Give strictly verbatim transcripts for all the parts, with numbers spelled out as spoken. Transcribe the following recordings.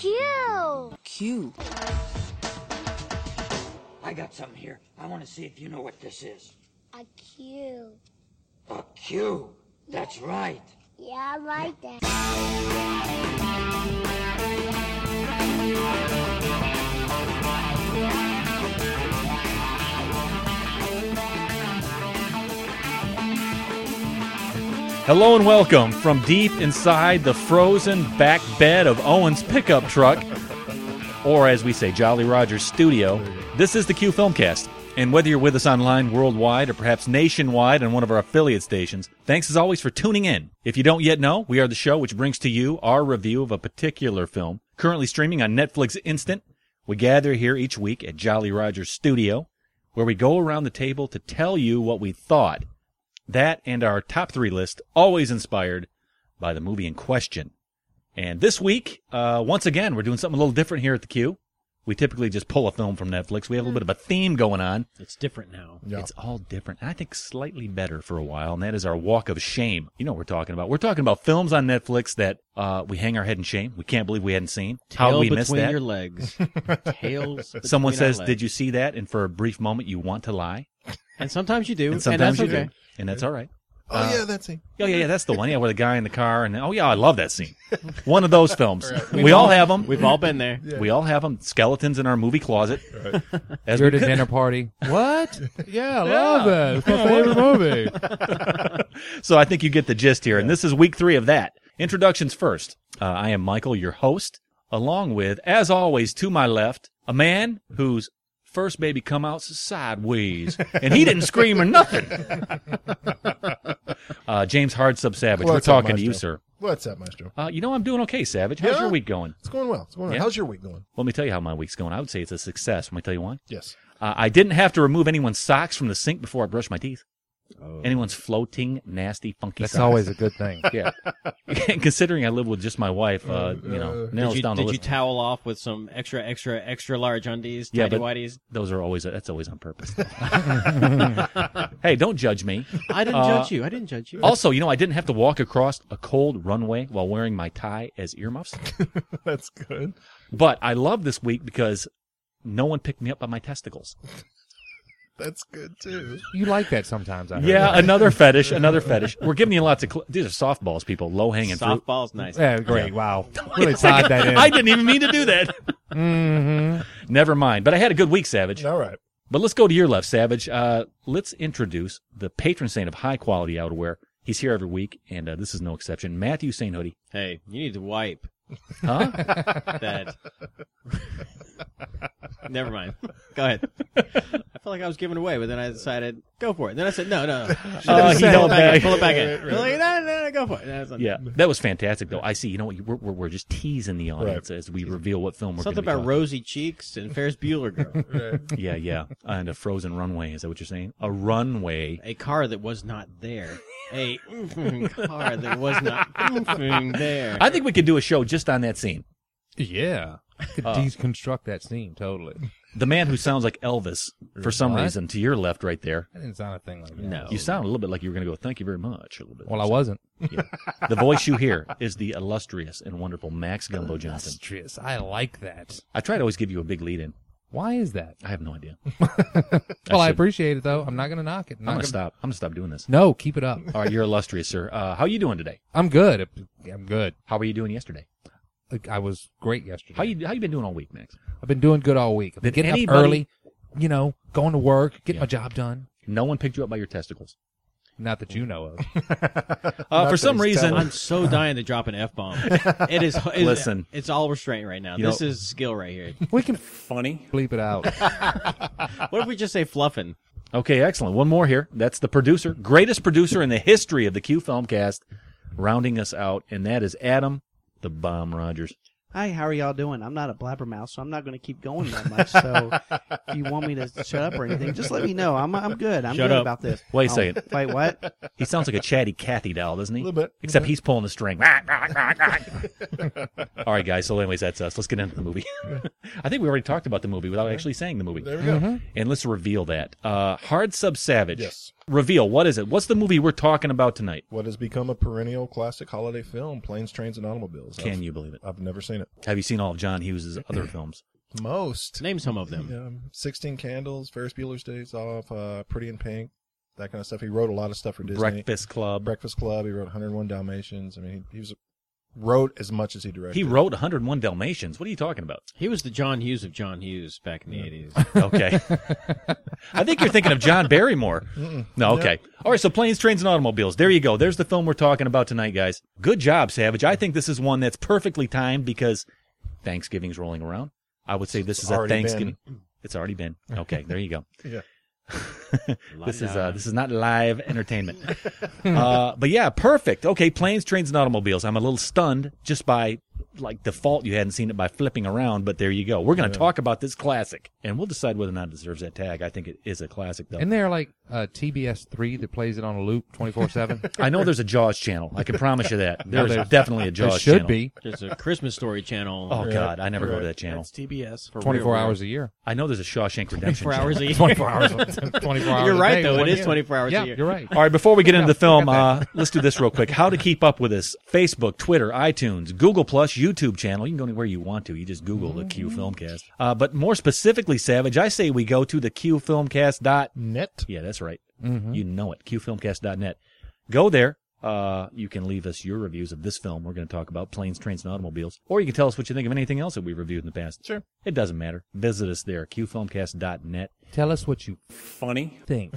Q. Q. I got something here. I want to see if you know what this is. A Q. A Q. That's right. Yeah, I like that. Hello and welcome from deep inside the frozen back bed of Owen's pickup truck, or as we say, Jolly Roger's studio. This is the Q Filmcast, and whether you're with us online worldwide or perhaps nationwide on one of our affiliate stations, thanks as always for tuning in. If you don't yet know, we are the show which brings to you our review of a particular film, currently streaming on Netflix Instant. We gather here each week at Jolly Roger's studio, where we go around the table to tell you what we thought. That and our top three list, always inspired by the movie in question. And this week, uh, once again, we're doing something a little different here at the Q. We typically just pull a film from Netflix. We have a little bit of a theme going on. It's different now. Yeah. It's all different. And I think slightly better for a while, and that is our Walk of Shame. You know what we're talking about. We're talking about films on Netflix that uh, we hang our head in shame. We can't believe we hadn't seen. Tail How we between missed that. your legs. Tails Someone says, legs. did you see that? And for a brief moment, you want to lie. And sometimes you do. And sometimes and that's you okay. do. And that's all right. Oh, Uh, yeah, that scene. Oh, yeah, yeah, that's the one. Yeah, with a guy in the car. And oh, yeah, I love that scene. One of those films. Right. We all have them. We've all been there. Yeah. We all have them. Skeletons in our movie closet. Right. As You're we at a could- dinner party. What? Yeah, I love that. It's my favorite movie. So I think you get the gist here. And this is week three of that. Introductions first. Uh, I am Michael, your host, along with, as always, to my left, a man whose first baby come out sideways, and he didn't scream or nothing. Uh, James Hardsub Savage, What's we're up, talking to you, Maestro? sir. What's up, Maestro? Uh, you know, I'm doing okay, Savage. How's Yeah? your week going? It's going well. It's going well. Yeah? How's your week going? Let me tell you how my week's going. I would say it's a success. Let me tell you why. Yes. Uh, I didn't have to remove anyone's socks from the sink before I brushed my teeth. Oh. Anyone's floating, nasty, funky That's socks. always a good thing. Yeah. Considering I live with just my wife, uh, you know, narrows Did you, down the did you list. towel off with some extra, extra, extra large undies, Yeah, tidy but- whities? Those are always, that's always on purpose. Hey, don't judge me. I didn't Uh, judge you. I didn't judge you. Also, you know, I didn't have to walk across a cold runway while wearing my tie as earmuffs. That's good. But I love this week because no one picked me up by my testicles. That's good, too. You like that sometimes, I heard. Yeah, another fetish, another fetish. We're giving you lots of, cl- these are softballs, people, low-hanging fruit. Softball's nice. Yeah, great. Wow. Really tied that in. I didn't even mean to do that. Mm-hmm. Never mind. But I had a good week, Savage. All right. But let's go to your left, Savage. Uh, let's introduce the patron saint of high-quality outerwear. He's here every week, and uh, this is no exception. Matthew Saint Hoodie. Hey, you need to wipe Huh? that. Never mind. Go ahead. I felt like I was giving away, but then I decided, go for it. Then I said, no, no. no. Uh, he pull, held it back in, back. pull it back in. You're like, no, no, no, go for it. No, it's not- Yeah, that was fantastic, though. I see. You know what? We're, we're, we're just teasing the audience as we reveal what film we're going Something to be about talking. rosy cheeks and Ferris Bueller girl. Right. Yeah, yeah. And a frozen runway. Is that what you're saying? A runway. A car that was not there. A mm, car that was not mm, there. I think we could do a show just on that scene. Yeah. I could Uh, deconstruct that scene totally. The man who sounds like Elvis, for some What? reason, to your left right there. I didn't sound a thing like that. No. You sound a little bit like you were going to go, thank you very much. A little bit. Well, I wasn't. Yeah. The voice you hear is the illustrious and wonderful Max Gumbo Johnson. Illustrious. I like that. I try to always give you a big lead in. Why is that? I have no idea. Well, I, should- appreciate it, though. I'm not going to knock it. I'm Not going gonna- to stop. I'm going to stop doing this. No, keep it up. All right, you're illustrious, sir. Uh, how you doing today? I'm good. I'm good. How were you doing yesterday? Like, I was great yesterday. How you how you been doing all week, Max? I've been doing good all week. I've been Did getting anybody- up early, you know, going to work, getting Yeah. my job done. No one picked you up by your testicles. Not that you know of. Uh, for that some he's reason, telling. I'm so dying to drop an F bomb. It is. It, Listen. it's all restraint right now. You This know- is skill right here. We can funny. bleep it out. What if we just say fluffing? Okay, excellent. One more here. That's the producer, greatest producer in the history of the Q Filmcast, rounding us out, and that is Adam the Bomb Rogers. Hi, how are y'all doing? I'm not a blabbermouth, so I'm not going to keep going that much. So if you want me to shut up or anything, just let me know. I'm I'm good. I'm Shut good up. about this. Wait a Oh, second. Wait, what? He sounds like a chatty Cathy doll, doesn't he? A little bit. Except he's pulling the string. All right, guys. So anyways, that's us. Let's get into the movie. I think we already talked about the movie without actually saying the movie. There we go. And let's reveal that. Uh, Hard Sub Savage. Yes. reveal. What is it? What's the movie we're talking about tonight? What has become a perennial classic holiday film, Planes, Trains, and Automobiles. Can I've, you believe it? I've never seen it. Have you seen all of John Hughes' other films? Most. Name some of them. Um, sixteen Candles, Ferris Bueller's Days Off, uh, Pretty in Pink, that kind of stuff. He wrote a lot of stuff for Disney. Breakfast Club. Breakfast Club. He wrote one oh one Dalmatians. I mean, he, he was wrote as much as he directed. He wrote one oh one Dalmatians. What are you talking about? He was the John Hughes of John Hughes back in the eighties. Okay. I think you're thinking of John Barrymore. Mm-mm. No, okay. All right, so Planes, Trains, and Automobiles. There you go. There's the film we're talking about tonight, guys. Good job, Savage. I think this is one that's perfectly timed because Thanksgiving's rolling around. I would say this It's is a already Thanksgiving. It's already been. Okay, there you go. Yeah. This is uh, this is not live entertainment. uh, but yeah, perfect. Okay, Planes, Trains, and Automobiles. I'm a little stunned just by like default. You hadn't seen it by flipping around, but there you go. We're going to Yeah. talk about this classic, and we'll decide whether or not it deserves that tag. I think it is a classic, though. Isn't there like uh, T B S three that plays it on a loop twenty-four seven? I know there's a Jaws channel. I can promise you that. There's there's- definitely a There Jaws should channel. be There's a Christmas Story channel. Oh Right. God, I never go to Right. that channel. That's T B S. For twenty-four real, hours a year. I know there's a Shawshank Redemption twenty-four hours channel. a year. twenty-four hours. twenty-four hours. You're a right, day, though. It one is year. twenty-four hours Yeah, a year. you're right. All right, before we get into the film, forgot uh, let's do this real quick. How to keep up with us: Facebook, Twitter, iTunes, Google Plus, YouTube channel. You can go anywhere you want to. You just Google the Q Filmcast. Uh, but more specifically, Savage, I say we go to the Q Filmcast dot Net. Yeah, that's right. Mhm. You know it. Q Filmcast dot net. Go there. Uh, you can leave us your reviews of this film. We're going to talk about Planes, Trains, and Automobiles. Or you can tell us what you think of anything else that we've reviewed in the past. Sure. It doesn't matter. Visit us there, Q Filmcast dot net. Tell us what you Funny. think.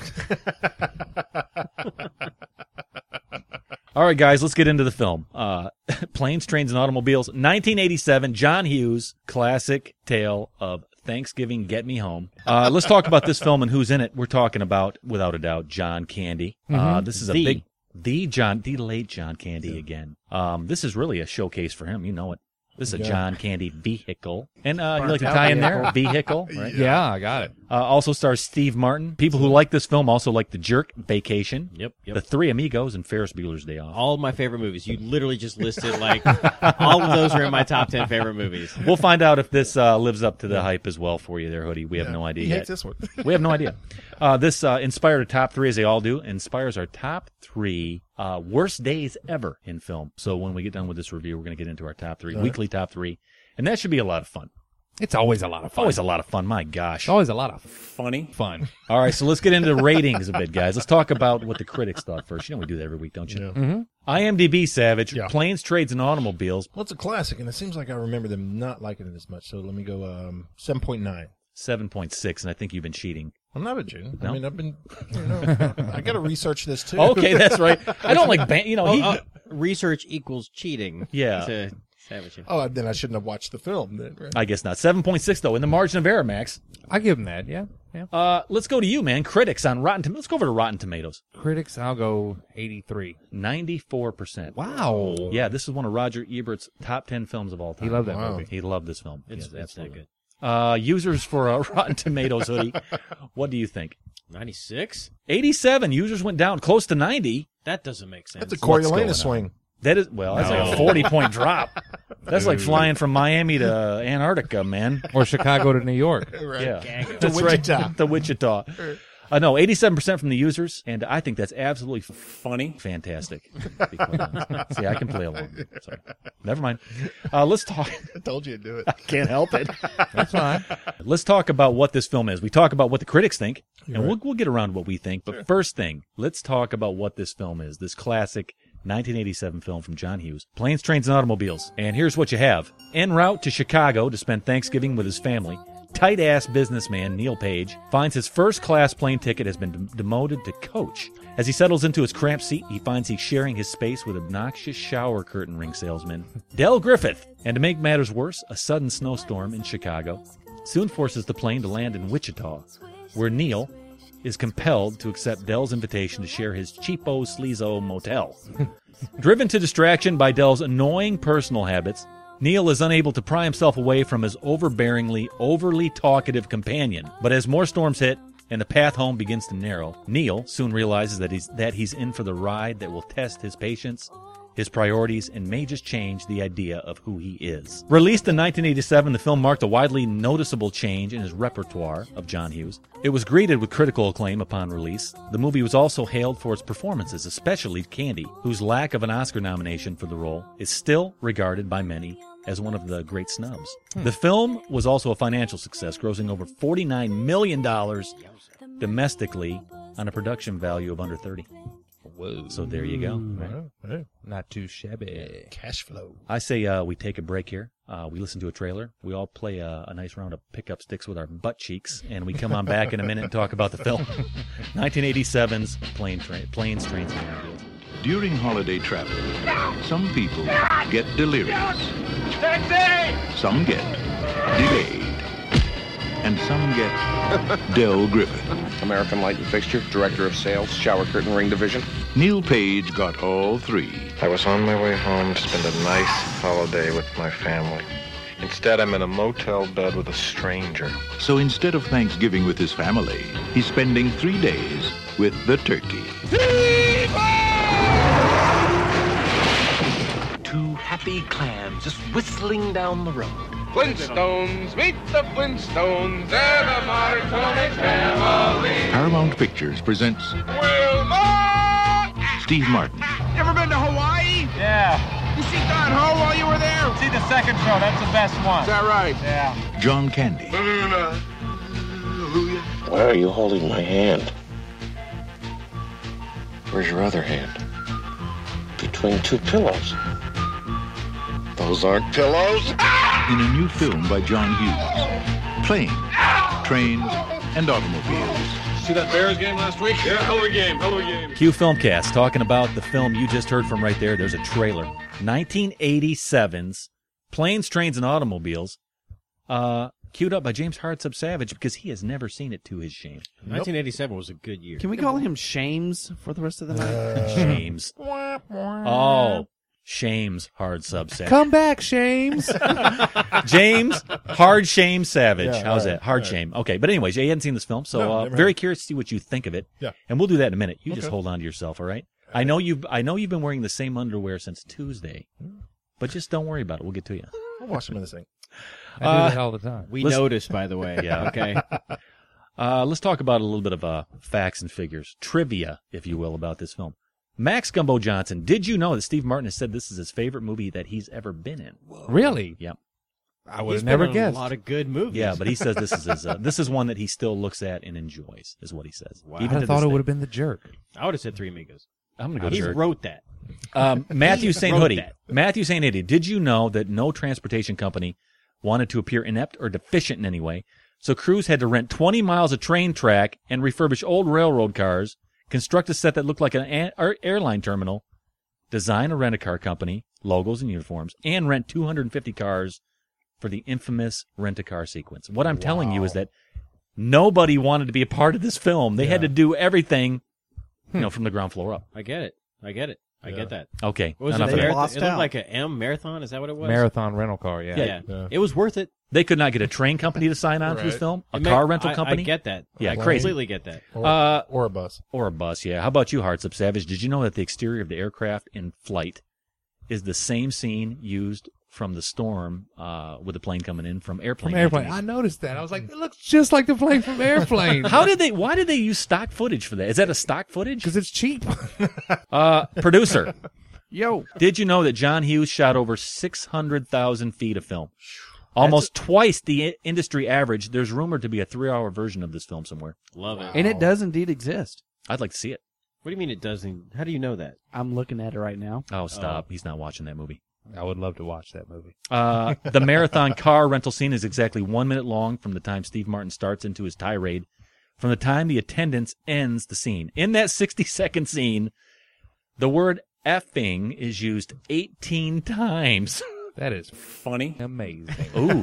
All right, guys, let's get into the film. Uh, Planes, Trains, and Automobiles, nineteen eighty-seven, John Hughes, classic tale of Thanksgiving Get Me Home. Uh, let's talk about this film and who's in it. We're talking about, without a doubt, John Candy. Uh, this is a The. big, the John, the late John Candy again. Um, this is really a showcase for him. You know it. This is a Yeah. John Candy vehicle. And uh, you like to out tie in vehicle. there? Vehicle, right? Yeah, I got it. Uh, also stars Steve Martin. People who like this film also like The Jerk, Vacation, Yep, yep. The Three Amigos, and Ferris Bueller's Day Off. All of my favorite movies. You literally just listed, like, all of those are in my top ten favorite movies. We'll find out if this uh, lives up to the hype as well for you there, Hoodie. We have Yeah. no idea He yet. hates this one. We have no idea. Uh, this uh, inspired a top three, as they all do, inspires our top three uh, worst days ever in film. So when we get done with this review, we're going to get into our top three, All right. weekly top three. And that should be a lot of fun. It's always a lot of fun. Always a lot of fun. My gosh. It's always a lot of Funny. fun. All right, so let's get into the ratings a bit, guys. Let's talk about what the critics thought first. You know we do that every week, don't you? Yeah. Mm-hmm. IMDb, Savage, Yeah. Planes, Trades, and Automobiles, Well, it's a classic, and it seems like I remember them not liking it as much. So let me go um, seven point nine. seven point six, and I think you've been cheating. I'm not a Jew. No? I mean, I've been, you know, I got to research this too. Okay, that's right. I don't like, ban- you know, he, Oh, uh, research equals cheating. Yeah. To Savage. Oh, then I shouldn't have watched the film. Then, right? I guess not. seven point six, though, in the margin of error, Max. I give them that. Yeah, yeah. Uh, let's go to you, man. Critics on Rotten Tomatoes. Let's go over to Rotten Tomatoes. Critics, I'll go eighty-three. ninety-four percent. Wow. Yeah, this is one of Roger Ebert's top ten films of all time. He loved that Wow. movie. He loved this film. It's, Yes, it's that absolutely. good. Uh, users for uh, Rotten Tomatoes, Hoodie. What do you think? ninety-six? eighty-seven. Users went down close to ninety. That doesn't make sense. That's a What's going on? Coriolanus swing. That is, well, that's like a No. forty-point drop. That's like flying from Miami to Antarctica, man. Or Chicago to New York. Right. Yeah. To That's Wichita. right. To Wichita. Uh, no, eighty-seven percent from the users, and I think that's absolutely funny. Fantastic. To be quite honest. See, I can play along. Sorry. Never mind. Uh, let's talk. I told you to do it. Can't help it. That's fine. Let's talk about what this film is. We talk about what the critics think, and right. we'll, we'll get around to what we think. But first thing, let's talk about what this film is. This classic nineteen eighty-seven film from John Hughes. Planes, Trains, and Automobiles. And here's what you have. En route to Chicago to spend Thanksgiving with his family, tight-ass businessman Neil Page finds his first-class plane ticket has been d- demoted to coach. As he settles into his cramped seat, he finds he's sharing his space with obnoxious shower curtain ring salesman Del Griffith. And to make matters worse, a sudden snowstorm in Chicago soon forces the plane to land in Wichita, where Neil is compelled to accept Dell's invitation to share his cheapo sleazo motel. Driven to distraction by Dell's annoying personal habits, Neil is unable to pry himself away from his overbearingly, overly talkative companion. But as more storms hit and the path home begins to narrow, Neil soon realizes that he's that he's in for the ride that will test his patience his priorities, and may just change the idea of who he is. Released in nineteen eighty-seven, the film marked a widely noticeable change in his repertoire of John Hughes. It was greeted with critical acclaim upon release. The movie was also hailed for its performances, especially Candy, whose lack of an Oscar nomination for the role is still regarded by many as one of the great snubs. Hmm. The film was also a financial success, grossing over forty-nine million dollars domestically on a production value of under thirty. Whoa. So there you go. Wow. Hey. Not too shabby. Cash flow. I say uh, we take a break here. Uh, we listen to a trailer. We all play a, a nice round of pickup sticks with our butt cheeks, and we come on back in a minute and talk about the film. nineteen eighty-seven's Plane Tra- Planes, Trains, and Automobiles. During holiday travel, some people get delirious. Some get delayed. And some get Del Griffin. American Light and Fixture, Director of Sales, Shower Curtain Ring Division. Neil Page got all three. I was on my way home to spend a nice holiday with my family. Instead, I'm in a motel bed with a stranger. So instead of Thanksgiving with his family, he's spending three days with the turkey. Two happy clams just whistling down the road. Flintstones, meet the Flintstones, they're the Marconi family. Paramount Pictures presents Wilma! Steve Martin. You ever been to Hawaii? Yeah. You see Don Ho while you were there? See the second show, that's the best one. Is that right? Yeah. John Candy. Why are you holding my hand? Where's your other hand? Between two pillows. Those aren't pillows. In a new film by John Hughes. Planes, Trains, and Automobiles. See that Bears game last week? Yeah, hell of a game, hell of a game. Q Filmcast, talking about the film you just heard from right there. There's a trailer. nineteen eighty-seven's Planes, Trains, and Automobiles. Uh, queued up by James Hardsub Savage because he has never seen it, to his shame. nineteen eighty-seven was a good year. Can we call him Shames for the rest of the night? Uh, Shames. Oh, Shames Hardsub Savage. Come back, Shames. James Hard Shame Savage. Yeah, How's right, that? Hard right. Shame. Okay, but anyways, yeah, you hadn't seen this film, so No, uh, never very had. curious to see what you think of it. Yeah. And we'll do that in a minute. You just Okay. hold on to yourself, all right? I know you've I know you've been wearing the same underwear since Tuesday, but just don't worry about it. We'll get to you. I'll watch some of this thing. I do Uh, that all the time. We Let's- noticed, by the way. Yeah. Okay. Uh, let's talk about a little bit of uh, facts and figures, trivia, if you will, about this film. Max Gumbo Johnson, did you know that Steve Martin has said this is his favorite movie that he's ever been in? Really? Yep. I would He's have never been in guessed. A lot of good movies. Yeah, but he says this is his, uh, this is one that he still looks at and enjoys, is what he says. Wow. I to thought this it day. would have been The Jerk. I would have said Three Amigos. I'm going to go He jerk. wrote that. Um, Matthew He Saint wrote Hoodie. that. Matthew Saint Hoodie, did you know that no transportation company wanted to appear inept or deficient in any way? So crews had to rent twenty miles of train track and refurbish old railroad cars, construct a set that looked like an a- air- airline terminal, design a rent-a-car company, logos and uniforms, and rent two hundred fifty cars for the infamous rent-a-car sequence. What I'm telling you is that nobody wanted to be a part of this film. They had to do everything, you know, from the ground floor up. I get it. I get it. I Yeah. get that. Okay, What was enough it? of that. Marathon? Lost It looked out. like a M marathon. Is that what it was? Marathon rental car, yeah. Yeah. Yeah. It was worth it. They could not get a train company to sign on to this Right. film, a It car make- rental I- company, I get that. Yeah, I crazy. completely get that. Or, Uh, or a bus. or a bus. Yeah. How about you, Hearts of Savage? Did you know that the exterior of the aircraft in flight is the same scene used from the storm uh, with the plane coming in from Airplane? From Airplane. I noticed that. I was like, it looks just like the plane from Airplane. How did they? Why did they use stock footage for that? Is that a stock footage? Because it's cheap. Uh, producer, Yo. did you know that John Hughes shot over six hundred thousand feet of film? Almost twice the i- industry average. There's rumored to be a three-hour version of this film somewhere. Love it. And it does indeed exist. I'd like to see it. What do you mean it doesn't? How do you know that? I'm looking at it right now. Oh, stop. He's not watching that movie. I would love to watch that movie. Uh, the marathon car rental scene is exactly one minute long from the time Steve Martin starts into his tirade, from the time the attendance ends the scene. In that sixty-second scene, the word effing is used eighteen times. That is funny. Amazing. Ooh.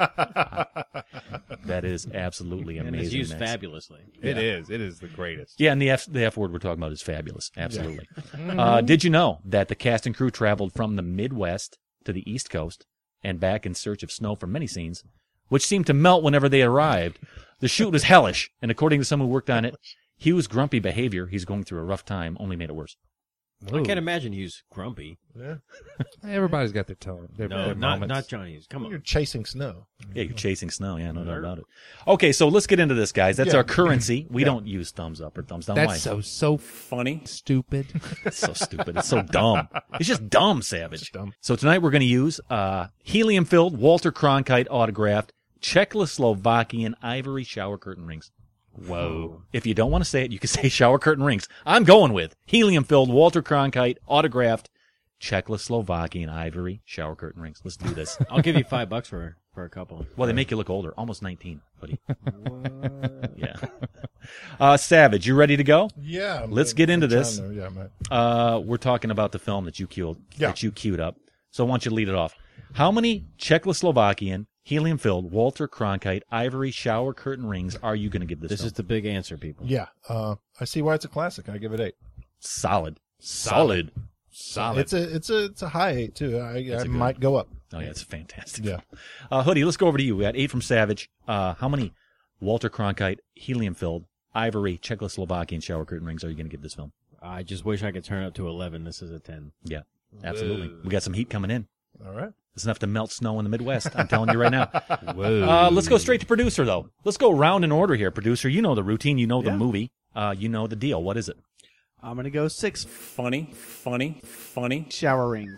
That is absolutely And amazing. it's used Max. fabulously. It is. It is the greatest. Yeah, and the F, the F word we're talking about is fabulous. Absolutely. Uh, did you know that the cast and crew traveled from the Midwest to the East Coast and back in search of snow for many scenes, which seemed to melt whenever they arrived? The shoot was hellish, and according to someone who worked on it, Hughes' grumpy behavior, he's going through a rough time, only made it worse. I can't imagine he's grumpy. Yeah. Everybody's got their tone. Their, No, their not moments. not Johnny Hughes. Come on. You're chasing snow. Yeah, you're chasing snow. Yeah, no doubt about it. Okay, so let's get into this, guys. That's Yeah. our currency. We Yeah. don't use thumbs up or thumbs down. That's Why? so so funny, stupid. It's so stupid. It's so dumb. It's just dumb, Savage. It's dumb. So tonight we're going to use uh, helium-filled Walter Cronkite autographed Czechoslovakian ivory shower curtain rings. Whoa. If you don't want to say it, you can say shower curtain rings. I'm going with helium-filled Walter Cronkite autographed Czechoslovakian ivory shower curtain rings. Let's do this. I'll give you five bucks for for a couple. Well, they make you look older. Almost nineteen, buddy. Yeah. Uh, Savage, you ready to go? Yeah. I'm- Let's get into I'm trying this. to- yeah, man. Uh, we're talking about the film that you queued, Yeah. that you queued up. So I want you to lead it off. How many Czechoslovakian helium-filled Walter Cronkite ivory shower curtain rings are you going to give this? This film? is the big answer, people. Yeah. Uh, I see why it's a classic. I give it eight. Solid. Solid. Solid. It's a it's a it's a high eight too. I, I good might go up. Oh yeah, it's fantastic. Yeah. Uh, Hoodie, let's go over to you. We got eight from Savage. Uh, how many Walter Cronkite helium-filled ivory Czechoslovakian shower curtain rings are you going to give this film? I just wish I could turn it up to eleven. This is a ten. Yeah, absolutely. We got some heat coming in. All right. It's enough to melt snow in the Midwest. I'm telling you right now. Whoa. Uh, let's go straight to producer, though. Let's go round in order here. Producer, you know the routine. You know the Yeah. movie. Uh, you know the deal. What is it? I'm going to go six Funny, funny, funny. shower rings.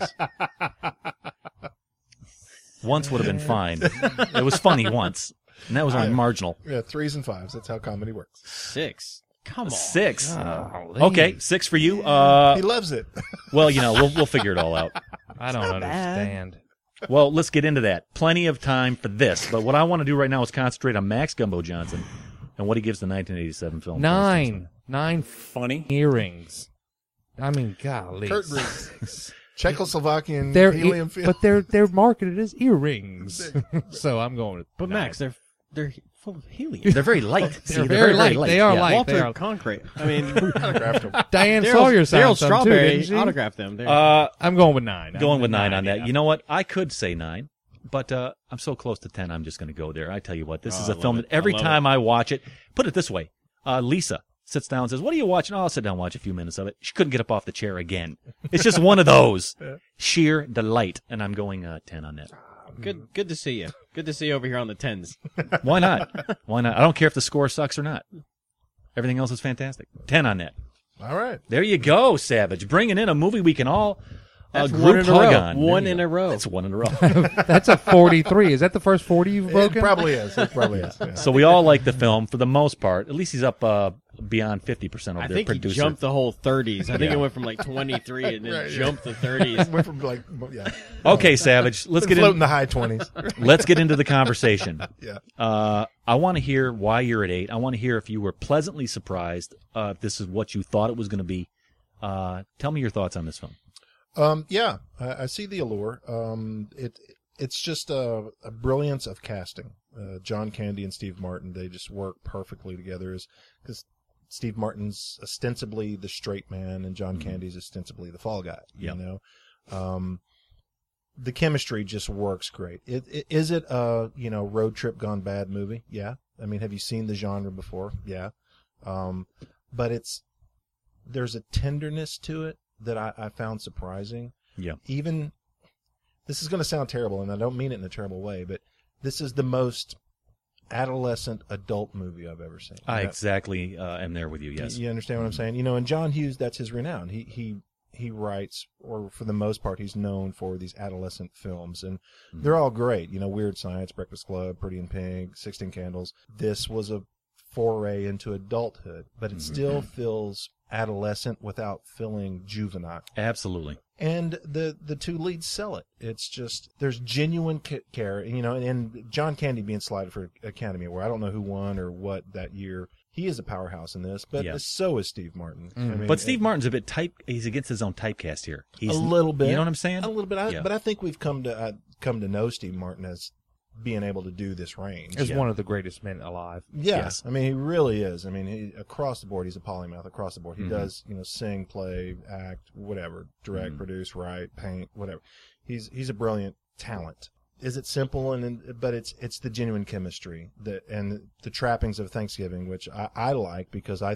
Once would have been fine. It was funny once, and that was only I- marginal. Yeah, threes and fives. That's how comedy works. Six. Come on. Six. Golly. Okay, six for you. Uh, he loves it. well, you know, we'll we'll figure it all out. I don't understand. Well, let's get into that. Plenty of time for this, but what I want to do right now is concentrate on Max Gumbo Johnson and what he gives the nineteen eighty-seven film. Nine. Nine Funny. earrings. I mean, golly. Curtain rings. Czechoslovakian They're helium e- field. but they're they're marketed as earrings. So I'm going with But nine. Max, they're they're full of helium. They're very light. See, They're very light. They are Yeah. light. Walter They are- Concrete. I mean, Autographed him. Diane Daryl, Sawyer signed Daryl some too, Strawberry didn't she? autographed them. They're- Uh, I'm going with nine. I'm going with nine on that. yeah. You know what? I could say nine, but uh, I'm so close to ten. I'm just going to go there. I tell you what, this Oh, is I a love film it. that every I love time I watch it, put it this way, uh, Lisa sits down and says, "What are you watching?" Oh, I'll sit down and watch a few minutes of it. She couldn't get up off the chair again. It's just one of those sheer delight, and I'm going uh, ten on that. good good to see you. Good to see you over here on the tens. Why not? Why not? I don't care if the score sucks or not. Everything else is fantastic. Ten on that. All right. There you go, Savage. Bringing in a movie we can all uh, That's group one in a hug row. on. One There you in go. a row. That's one in a row. That's a forty-three. Is that the first forty you've It broken? probably is. It probably is. Yeah. So we all like the film for the most part. At least he's up uh, beyond fifty percent over I there. think Producer. he jumped the whole thirties. I think Yeah. it went from like twenty-three and then Right, yeah. jumped the thirties. Went from like, yeah. Okay, Savage. Let's get Floating in, the high twenties. let's get into the conversation. Yeah. Uh, I want to hear why you're at eight. I want to hear if you were pleasantly surprised. Uh, if this is what you thought it was going to be. Uh, tell me your thoughts on this film. Um, yeah, I, I see the allure. Um, it it's just a, a brilliance of casting. Uh, John Candy and Steve Martin, they just work perfectly together. Because Steve Martin's ostensibly the straight man, and John Mm-hmm. Candy's ostensibly the fall guy. Yep. You know, um, the chemistry just works great. It, it, is it a you know road trip gone bad movie? Yeah. I mean, have you seen the genre before? Yeah. Um, but it's there's a tenderness to it that I, I found surprising. Yeah. Even, this is going to sound terrible, and I don't mean it in a terrible way, but this is the most adolescent adult movie I've ever seen. I You know, exactly uh, am there with you. Yes. You understand what I'm saying? You know, and John Hughes, that's his renown. He he he writes, or for the most part, he's known for these adolescent films, and Mm-hmm. they're all great. You know, Weird Science, Breakfast Club, Pretty in Pink, Sixteen Candles. This was a foray into adulthood, but it Mhm. still feels adolescent without feeling juvenile. Absolutely. And the the two leads sell it. It's just there's genuine ca- care, you know. And, and John Candy being slotted for Academy Award, I don't know who won or what that year. He is a powerhouse in this, but Yeah. so is Steve Martin. I mean, But Steve it- Martin's a bit type. He's against his own typecast here. He's a little bit. You know what I'm saying? A little bit. I, Yeah. But I think we've come to uh, come to know Steve Martin as being able to do this range. As Yeah. one of the greatest men alive. Yeah, Yes. I mean, he really is. I mean, he, across the board, he's a polymath. Across the board, he Mhm. does, you know, sing, play, act, whatever, direct, Mhm. produce, write, paint, whatever. He's he's a brilliant talent. Is it simple? And and- but it's it's the genuine chemistry that and the trappings of Thanksgiving, which I, I like because I think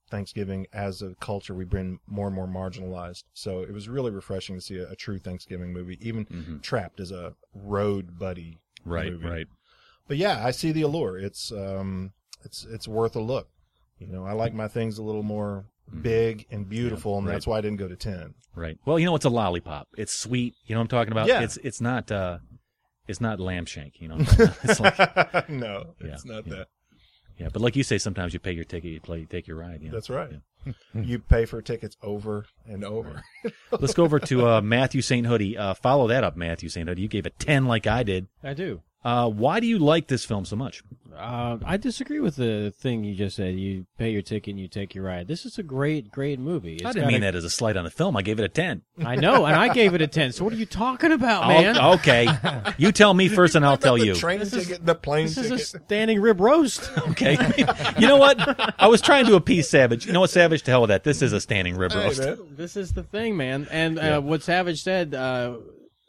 Thanksgiving as a culture we've been more and more marginalized. So it was really refreshing to see a, a true Thanksgiving movie, even Mm-hmm. Trapped as a road buddy Right, movie. right. But yeah, I see the allure. It's um, it's it's worth a look. You know, I like my things a little more big and beautiful, Yeah, and right. that's why I didn't go to ten. Right. Well, you know, it's a lollipop. It's sweet. You know what I'm talking about? Yeah. It's it's not uh, it's not lamb shank. You know. It's like, no, Yeah, it's not yeah. that. yeah, but like you say, sometimes you pay your ticket, you play, you take your ride. You know? That's right. Yeah. You pay for tickets over and over. Let's go over to uh, Matthew Saint Hoodie. Uh, follow that up, Matthew Saint Hoodie. You gave it ten like I did. I do. Uh, why do you like this film so much? Uh, I disagree with the thing you just said. You pay your ticket and you take your ride. This is a great, great movie. It's I didn't got mean a- that as a slight on the film. I gave it a ten. I know, and I gave it a ten. So what are you talking about, Oh, man? okay. You tell me first, and I'll tell the you. train This is- ticket, the plane This ticket. is a standing rib roast. Okay. You know what? I was trying to appease Savage. You know what, Savage? To hell with that. This is a standing rib Hey, roast. man. This is the thing, man. And uh, Yeah. what Savage said, uh,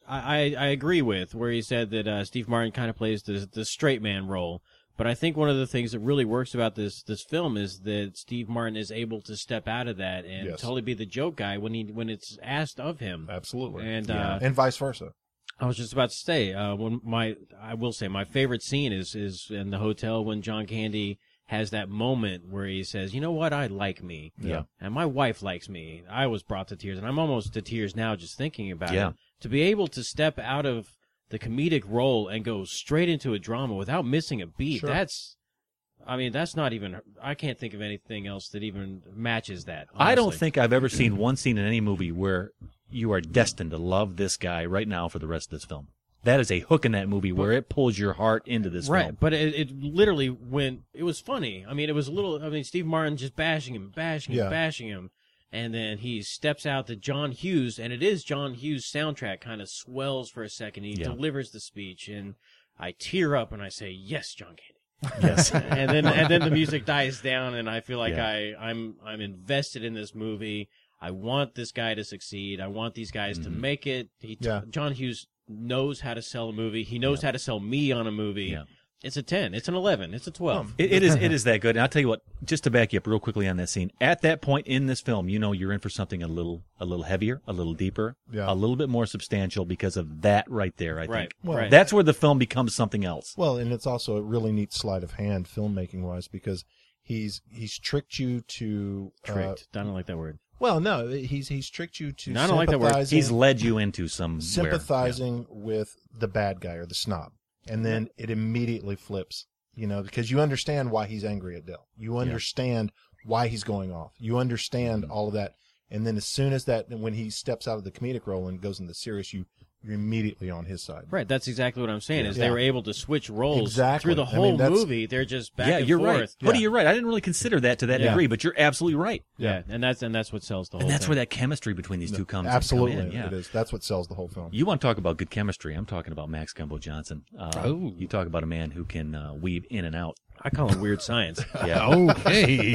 I, I agree with, where he said that uh, Steve Martin kind of plays the, the straight man role. But I think one of the things that really works about this this film is that Steve Martin is able to step out of that and Yes. totally be the joke guy when he when it's asked of him. Absolutely. And Yeah. uh, and vice versa. I was just about to say, uh, when my I will say my favorite scene is is in the hotel when John Candy has that moment where he says, "You know what? I like me, Yeah. and my wife likes me." I was brought to tears, and I'm almost to tears now just thinking about Yeah. it. To be able to step out of the comedic role and go straight into a drama without missing a beat, Sure. that's. I mean, that's not even. I can't think of anything else that even matches that. I don't honestly. think I've ever seen one scene in any movie where you are destined to love this guy right now for the rest of this film. That is a hook in that movie where it pulls your heart into this right, film. but it, it literally went. It was funny. I mean, it was a little. I mean, Steve Martin just bashing him, bashing him, Yeah. bashing him, and then he steps out to John Hughes, and it is John Hughes' soundtrack kind of swells for a second. He Yeah. delivers the speech, and I tear up and I say, "Yes, John Candy." Yes. and then and then the music dies down, and I feel like Yeah. I I'm I'm invested in this movie. I want this guy to succeed. I want these guys to Mhm. make it. He Yeah. John Hughes knows how to sell a movie. He knows how to sell me on a movie. Yeah. It's a ten. It's an eleven. It's a twelve. It, it is it is that good. And I'll tell you what, just to back you up real quickly on that scene, at that point in this film, you know you're in for something a little a little heavier, a little deeper, Yeah. a little bit more substantial because of that right there, I Right. think. Well, right. That's where the film becomes something else. Well, and it's also a really neat sleight of hand filmmaking wise because he's he's tricked you to uh, Tricked. I don't like that word. well, no, he's he's tricked you to No, I don't like that word. sympathizing- He's led you into some sympathizing with the bad guy or the snob, and then it immediately flips. You know, because you understand why he's angry at Dell. You understand why he's going off. You understand all of that. And then as soon as that, when he steps out of the comedic role and goes into the serious, you, you're immediately on his side. Right. That's exactly what I'm saying. Is Yeah. they were able to switch roles Exactly. through the I whole mean, that's- movie. They're just back Yeah, and you're forth. right. Hoodie, Yeah. you're right. I didn't really consider that to that Yeah. degree, but you're absolutely right. Yeah, and that's and that's what sells the whole. And that's thing. where that chemistry between these two comes. Absolutely, come in. Yeah. it is. That's what sells the whole film. You want to talk about good chemistry? I'm talking about Max Gumbo Johnson. Uh, Oh. You talk about a man who can uh, weave in and out. I call it weird science. Yeah. Okay.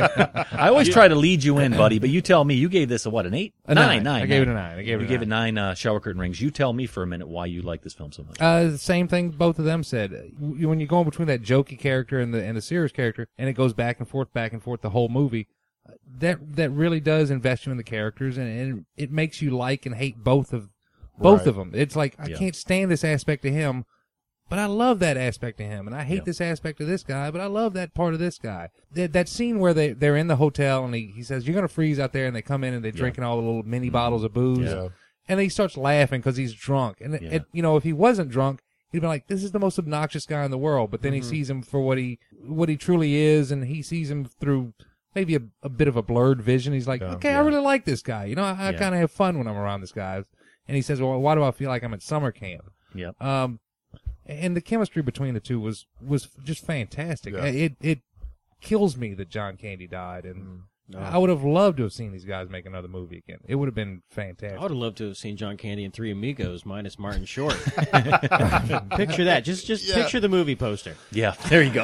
I always try to lead you in, buddy, but you tell me. You gave this a what? An eight? A nine, nine. nine. I gave it nine. a nine. I gave it You a gave it nine. nine uh, shower curtain rings. You tell me for a minute why you like this film so much. Uh, the same thing both of them said. W- When you're going between that jokey character and the and the serious character, and it goes back and forth, back and forth the whole movie, uh, that that really does invest you in the characters, and, and it makes you like and hate both of both Right. of them. It's like I Yeah. can't stand this aspect of him, but I love that aspect of him, and I hate Yeah. this aspect of this guy, but I love that part of this guy. That that scene where they they're in the hotel and he, he says, "You're gonna freeze out there," and they come in and they're Yeah. drinking all the little mini bottles of booze. Yeah. And he starts laughing because he's drunk. And, Yeah. it, you know, if he wasn't drunk, he'd be like, this is the most obnoxious guy in the world. But then Mm-hmm. he sees him for what he what he truly is, and he sees him through maybe a, a bit of a blurred vision. He's like, Yeah. okay, Yeah. I really like this guy. You know, I, I Yeah. kind of have fun when I'm around this guy. And he says, well, why do I feel like I'm at summer camp? Yep. Um, and the chemistry between the two was, was just fantastic. Yeah. It it kills me that John Candy died, and Mm-hmm. I would have loved to have seen these guys make another movie again. It would have been fantastic. I would have loved to have seen John Candy and Three Amigos minus Martin Short. Picture that. Just just Yeah. picture the movie poster. Yeah, there you go.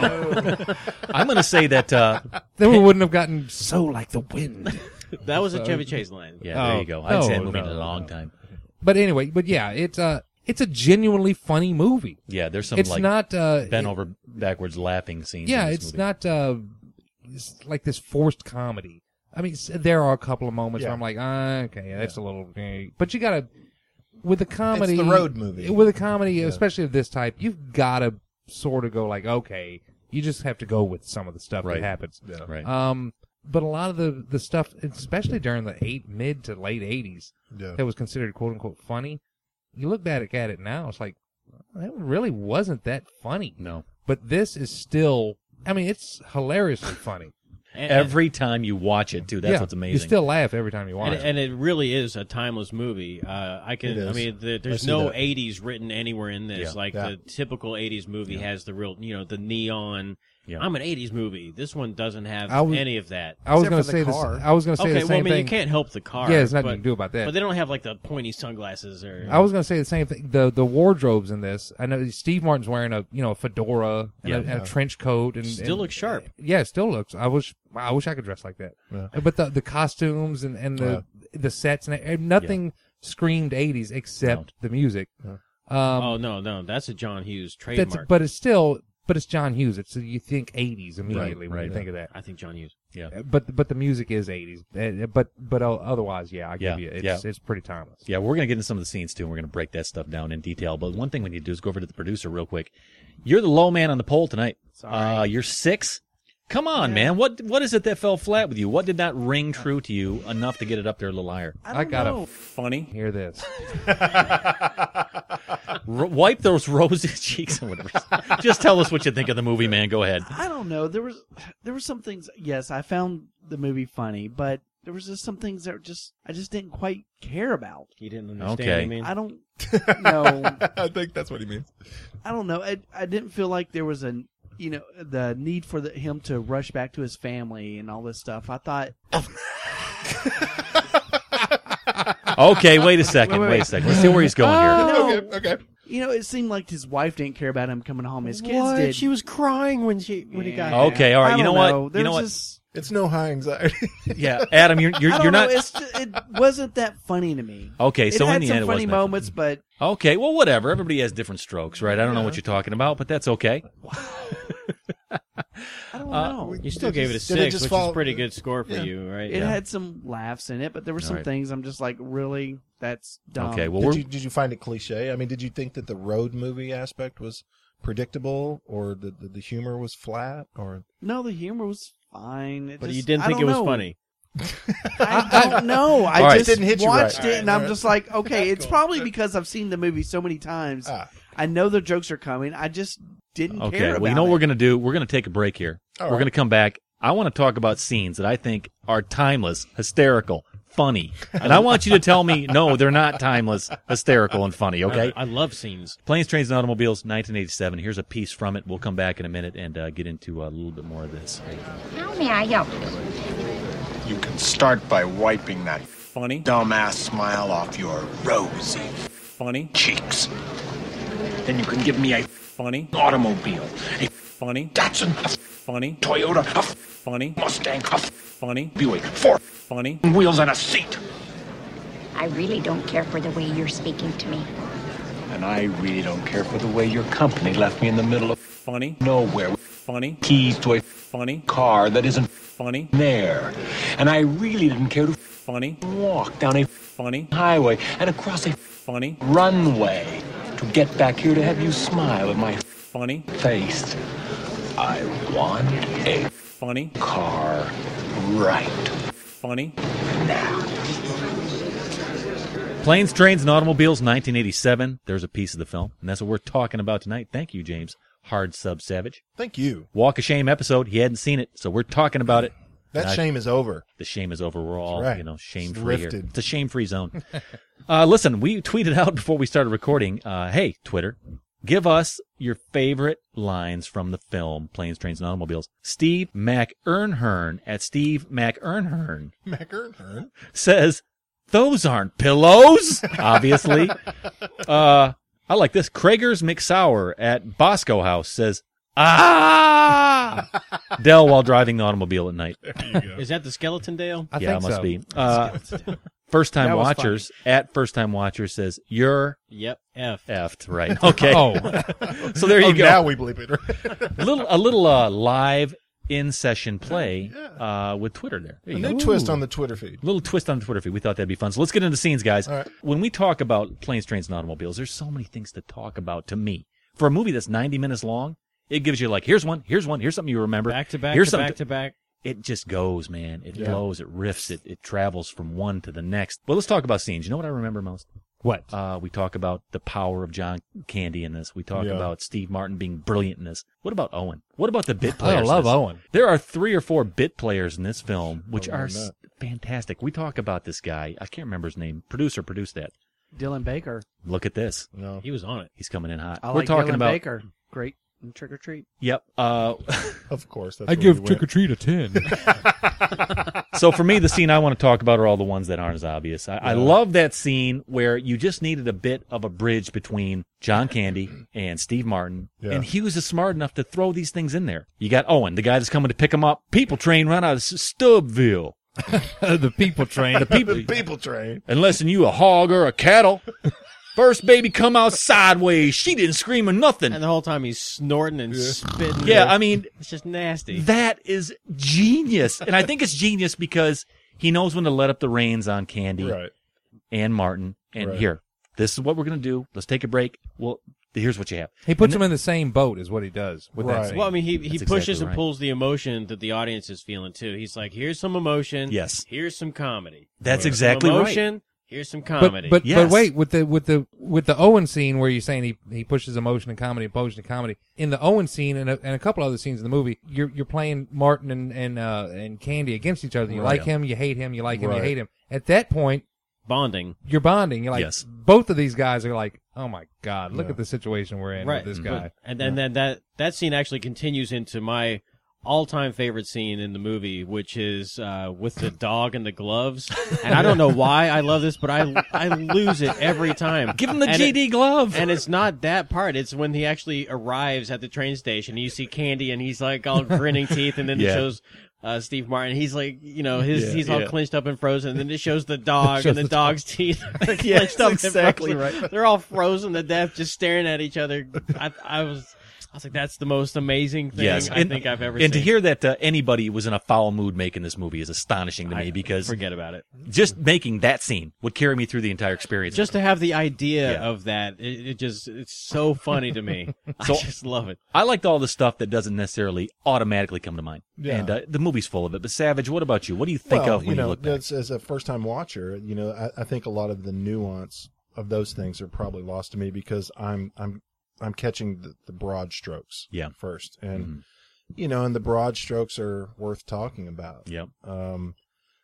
I'm going to say that. Uh, Then we wouldn't have gotten so like the wind. That was a So- Chevy Chase line. yeah, there Oh, you go. I haven't seen that no, movie in no, a long no. time. But anyway, but yeah, it's a it's a genuinely funny movie. Yeah, there's some It's like not uh, bent it- over backwards laughing scenes. Yeah, in this it's movie. not uh, it's like this forced comedy. I mean, s- there are a couple of moments Yeah. where I'm like, ah, okay, that's a little, eh. But you gotta, with a comedy, It's the road movie. With a comedy, Yeah. especially of this type, you've gotta sort of go like, okay, you just have to go with some of the stuff Right. that happens. Yeah. Right. Um, but a lot of the the stuff, especially during the eight mid to late eighties, Yeah. that was considered quote unquote funny. You look back at it now, it's like that really wasn't that funny. No. But this is still, I mean, it's hilariously funny. And- Every time you watch it, too. That's Yeah, what's amazing. You still laugh every time you watch And, it. and it really is a timeless movie. Uh, I It can. I is. mean, the, I there's see no that. eighties written anywhere in this. Yeah. Like Yeah. the typical eighties movie has the real, you know, the neon. Yeah. I'm an eighties movie. This one doesn't have I was- any of that. I was Except going for to the say this. car. I was going to say Okay, the well, same I mean, thing. you can't help the car. Yeah, there's nothing but, you can do about that. But they don't have like the pointy sunglasses or. I was going to say the same thing. The the wardrobes in this. I know Steve Martin's wearing a you know a fedora and, Yeah. a, and a trench coat and Still and- looks sharp. Yeah, it still looks. I wish I wish I could dress like that. Yeah. But the the costumes and, and the the sets and, and nothing screamed eighties except the music. Um, oh no, no, that's a John Hughes that's, trademark. but it's still but it's John Hughes. It's you think eighties immediately when right, you yeah. think of that. I think John Hughes. Yeah. But but the music is eighties. Uh, But but o- otherwise, yeah, I Yeah, give you it's yeah. it's pretty timeless. Yeah, we're going to get into some of the scenes, too, and we're going to break that stuff down in detail. But one thing we need to do is go over to the producer real quick. You're the low man on the poll tonight. Sorry. Uh, you're six? Come on, man. What What is it that fell flat with you? What did not ring true to you enough to get it up there a little higher? I, don't I got know. a Funny? Hear this. R- wipe those rosy cheeks and whatever. Just tell us what you think of the movie, man. Go ahead. I don't know. There was there were some things. Yes, I found the movie funny, but there was just some things that just I just didn't quite care about. You didn't understand. Okay. I mean, I don't know. I think that's what he means. I don't know. I I didn't feel like there was a you know the need for the, him to rush back to his family and all this stuff. I thought Okay, wait a second. Wait, Wait, wait, a second. Let's see where he's going here. no, Okay, okay. you know it seemed like his wife didn't care about him coming home. His kids what? did. She was crying when she when he got. Yeah. Okay, all right. I You know don't what? know. You There know was what? just- It's no high anxiety. Yeah, Adam, you're you're, I don't you're know. not. It's just, it wasn't that funny to me. Okay, It so had in the some end, it funny wasn't that moments, but Okay, well, whatever. Everybody has different strokes, right? I don't know what you're talking about, but that's okay. I don't Uh, know. You still Did gave it it a just- did it six, just which fall- is a pretty good score for Yeah. you, right? It Yeah. had some laughs in it, but there were some All right. things I'm just like, really, that's dumb. Okay, well, Did we're you did you find it cliche? I mean, did you think that the road movie aspect was predictable, or the the, the humor was flat, or No, the humor was fine. It But just- you didn't I think it don't was know. funny. I don't know. I All right. just Didn't hit you watched right. it, and All I'm right. just like, okay, it's probably because I've seen the movie so many times. Ah. I know the jokes are coming. I just didn't okay. care Well, about you know what it. we're gonna do? We're gonna take a break here. All we're right. gonna come back. I want to talk about scenes that I think are timeless, hysterical, funny, and I want you to tell me no, they're not timeless, hysterical, and funny. Okay. I, I love scenes. Planes, Trains, and Automobiles, nineteen eighty-seven. Here's a piece from it. We'll come back in a minute and uh, get into a little bit more of this. How may I help you? You can start by wiping that Funny. dumbass smile off your rosy Funny. cheeks. Then you can give me a Funny. automobile, a Funny. Datsun, a Funny. Toyota, a Funny. Mustang, a Funny. Buick, four Funny. wheels and a seat. I really don't care for the way you're speaking to me. And I really don't care for the way your company left me in the middle of Funny. nowhere with Funny. keys to a Funny. car that isn't Funny. there. And I really didn't care to Funny. walk down a Funny. highway and across a Funny. runway to get back here to have you smile at my Funny. face. I want a Funny. car right Funny. now. Planes, Trains, and Automobiles, nineteen eighty-seven. There's a piece of the film, and that's what we're talking about tonight. Thank you, James. Hard Sub Savage. Thank you. Walk of Shame episode. He hadn't seen it, so we're talking about it. That And I- shame is over. The shame is over. We're all, right. you know, shame It's free here. lifted. It's a shame free zone. uh, listen, we tweeted out before we started recording. Uh, hey, Twitter, give us your favorite lines from the film Planes, Trains, and Automobiles. Steve McEarnhern at Steve McEarnhern McEarnhern says, "Those aren't pillows." Obviously. uh, I like this. Krager's McSour at Bosco House says, "Ah!" Dell while driving the automobile at night. Is that the Skeleton Dale? I yeah, think it must so. be. Uh, first time That was watchers at first time watchers says, "You're Yep. F. effed." Right. Okay. Oh. So there you oh, go. Now we believe it. a little, a little uh, live in-session play Yeah. uh, with Twitter there. there A you new go. twist on the Twitter feed. Little twist on the Twitter feed. We thought that'd be fun. So let's get into scenes, guys. All right. When we talk about planes, trains, and automobiles, there's so many things to talk about to me. For a movie that's ninety minutes long, it gives you like, here's one, here's one, here's something you remember. Back to back here's to something back to back. It just goes, man. It Yeah. flows, it riffs, it, it travels from one to the next. Well, let's talk about scenes. You know what I remember most? What? Uh, we talk about the power of John Candy in this. We talk Yeah. about Steve Martin being brilliant in this. What about Owen? What about the bit I players? in love this? Owen. There are three or four bit players in this film, which Oh, are why s- not? fantastic. We talk about this guy. I can't remember his name. Producer produced that. Dylan Baker. Look at this. No. He was on it. He's coming in hot. I We're like talking Dylan about. Baker. Great in Trick or Treat. Yep. Uh, Of course. That's I where give we Trick or went. Treat a ten. so for me, the scene I want to talk about are all the ones that aren't as obvious. I, I Yeah. love that scene where you just needed a bit of a bridge between John Candy and Steve Martin, Yeah. and Hughes is smart enough to throw these things in there. You got Owen, the guy that's coming to pick him up. People train right out of Stubbville. The people train. The people, The people train. unless you a hog or a cattle. First baby come out sideways. She didn't scream or nothing. And the whole time he's snorting and spitting. Yeah, I mean, It's just nasty. that is genius. And I think it's genius because he knows when to let up the reins on Candy Right. and Martin. And Right. here, this is what we're going to do. Let's take a break. Well, here's what you have. He puts And them in the same boat, is what he does with Right. that scene. Well, I mean, he, he That's pushes exactly and right. pulls the emotion that the audience is feeling, too. He's like, here's some emotion. Yes. Here's some comedy. That's Here's exactly some right. emotion. Here's some but comedy. but Yes. but wait, with the with the with the Owen scene where you're saying he he pushes emotion and comedy, emotion and comedy. In the Owen scene and a, and a couple other scenes in the movie, you're you're playing Martin and and uh, and Candy against each other. You Right. like him, you hate him, you like him, you Right. hate him. At that point, Bonding. you're bonding. You're like, Yes. both of these guys are like, oh my god, look Yeah. at the situation we're in Right. with this But- guy. and then, then that, that scene actually continues into my all-time favorite scene in the movie, which is uh, with the dog and the gloves. And I don't know why I love this, but I I lose it every time. Give him the And J D it- glove. And it's not that part. It's when he actually arrives at the train station. You see Candy, and he's like all grinning teeth, and then Yeah. it shows uh, Steve Martin. He's like, you know, his Yeah, he's all yeah. clenched up and frozen. And then it shows the dog, Shows and the, the dog's teeth are Yeah, clenched up and exactly frozen. right. They're all frozen to death, just staring at each other. I, I was. I was like, that's the most amazing thing Yes, I and, think I've ever and seen. to hear that uh, anybody was in a foul mood making this movie is astonishing to me I- because forget about it. just making that scene would carry me through the entire experience. Just to have the idea Yeah. of that, it, it just, it's so funny to me. So- I just love it. I liked all the stuff that doesn't necessarily automatically come to mind. Yeah. And uh, the movie's full of it. But Savage, what about you? What do you think well, of when you know, you look back? that's, as a first-time watcher, you know, I, I think a lot of the nuance of those things are probably lost to me because I'm I'm I'm catching the, the broad strokes Yeah. first, and Mhm. you know, and the broad strokes are worth talking about. Yep. Um,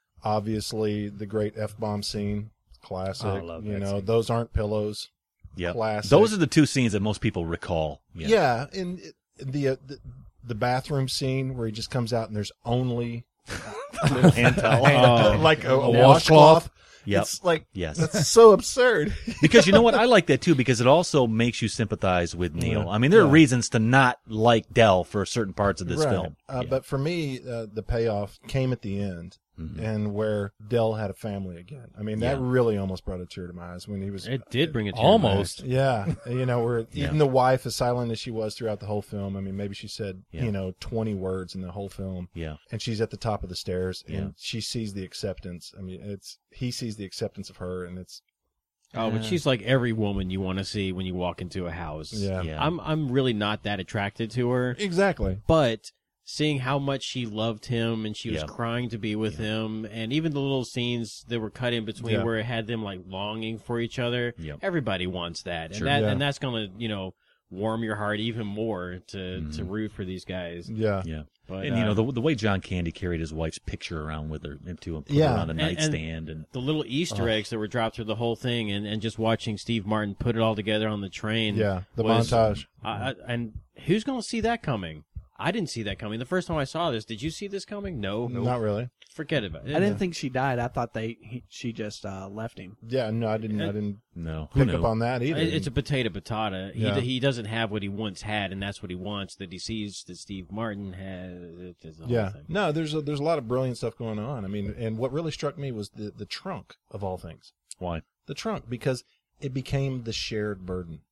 obviously, the great F-bomb scene, classic. Oh, I love you that know, scene. those aren't pillows. Yep. Classic. Those are the two scenes that most people recall. Yeah, and it- the, uh, the the bathroom scene where he just comes out and there's only Little hand towel. hand- Oh. like a, a Yeah. washcloth. Yep. It's like Yes. that's so absurd. Because you know what? I like that too because it also makes you sympathize with Neil. Yeah. I mean, there are Yeah. reasons to not like Dell for certain parts of this Right. film. Uh, Yeah. But for me, uh, the payoff came at the end, Mhm. and where Dell had a family again. I mean, that Yeah. really almost brought a tear to my eyes when he was. It did bring a tear. Almost. Yeah, you know, where Yeah. even the wife, as silent as she was throughout the whole film, I mean, maybe she said, Yeah. you know, twenty words in the whole film, Yeah. and she's at the top of the stairs, and Yeah. she sees the acceptance. I mean, it's he sees the acceptance of her, and it's Oh, but she's like every woman you want to see when you walk into a house. yeah, Yeah. I'm, I'm really not that attracted to her, exactly. but seeing how much she loved him and she was Yeah. crying to be with him, and even the little scenes that were cut in between Yeah. where it had them like longing for each other. Yep. Everybody wants that, and Sure. that Yeah. and that's gonna you know warm your heart even more to Mhm. to root for these guys. Yeah, Yeah. But, And, you know, uh, the the way John Candy carried his wife's picture around with her, too, and put Yeah. her on a And- and- nightstand. And, the little Easter Oh. eggs that were dropped through the whole thing, and, and just watching Steve Martin put it all together on the train. yeah, the was- montage. I, I, and who's going to see that coming? I didn't see that coming. The first time I saw this, did you see this coming? No. Not really. Forget about it. I didn't think she died. I thought they he, she just uh, left him. Yeah, no, I didn't. I didn't no. Who pick knew? up on that either. It- It's a potato patata. He, Yeah. he doesn't have what he once had, and that's what he wants, that he sees that Steve Martin has. It's the whole Yeah, thing. no, there's a, there's a lot of brilliant stuff going on. I mean, and what really struck me was the the trunk of all things. Why? The trunk, because it became the shared burden.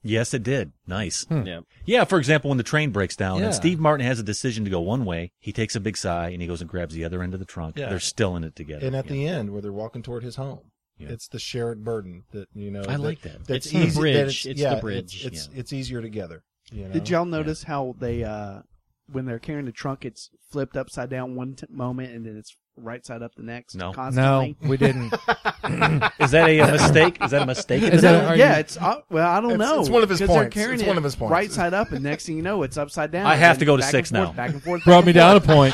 Yes, it did. Nice. Hmm. Yeah. Yeah, for example, when the train breaks down Yeah. and Steve Martin has a decision to go one way, he takes a big sigh and he goes and grabs the other end of the trunk. Yeah. They're still in it together. And at Yeah. the end, where they're walking toward his home, Yeah. it's the shared burden that you know. I like that. That's It's the easy. bridge. that it's, It's yeah, the bridge. It's it's, Yeah. it's easier together. You know? Did y'all notice how they, uh, when they're carrying the trunk, it's flipped upside down one t- moment and then it's right side up the next? No. Constantly? No, we didn't. Is that a, a mistake? Is that a mistake? in Is the that- film? are yeah, you- it's uh, well, I don't It's- know. it's one of his 'cause points. They're carrying It's it one of his points. right side up, and next thing you know, it's upside down. I have and to go to back six and forth, now. Back and forth. Brought me back down a and point.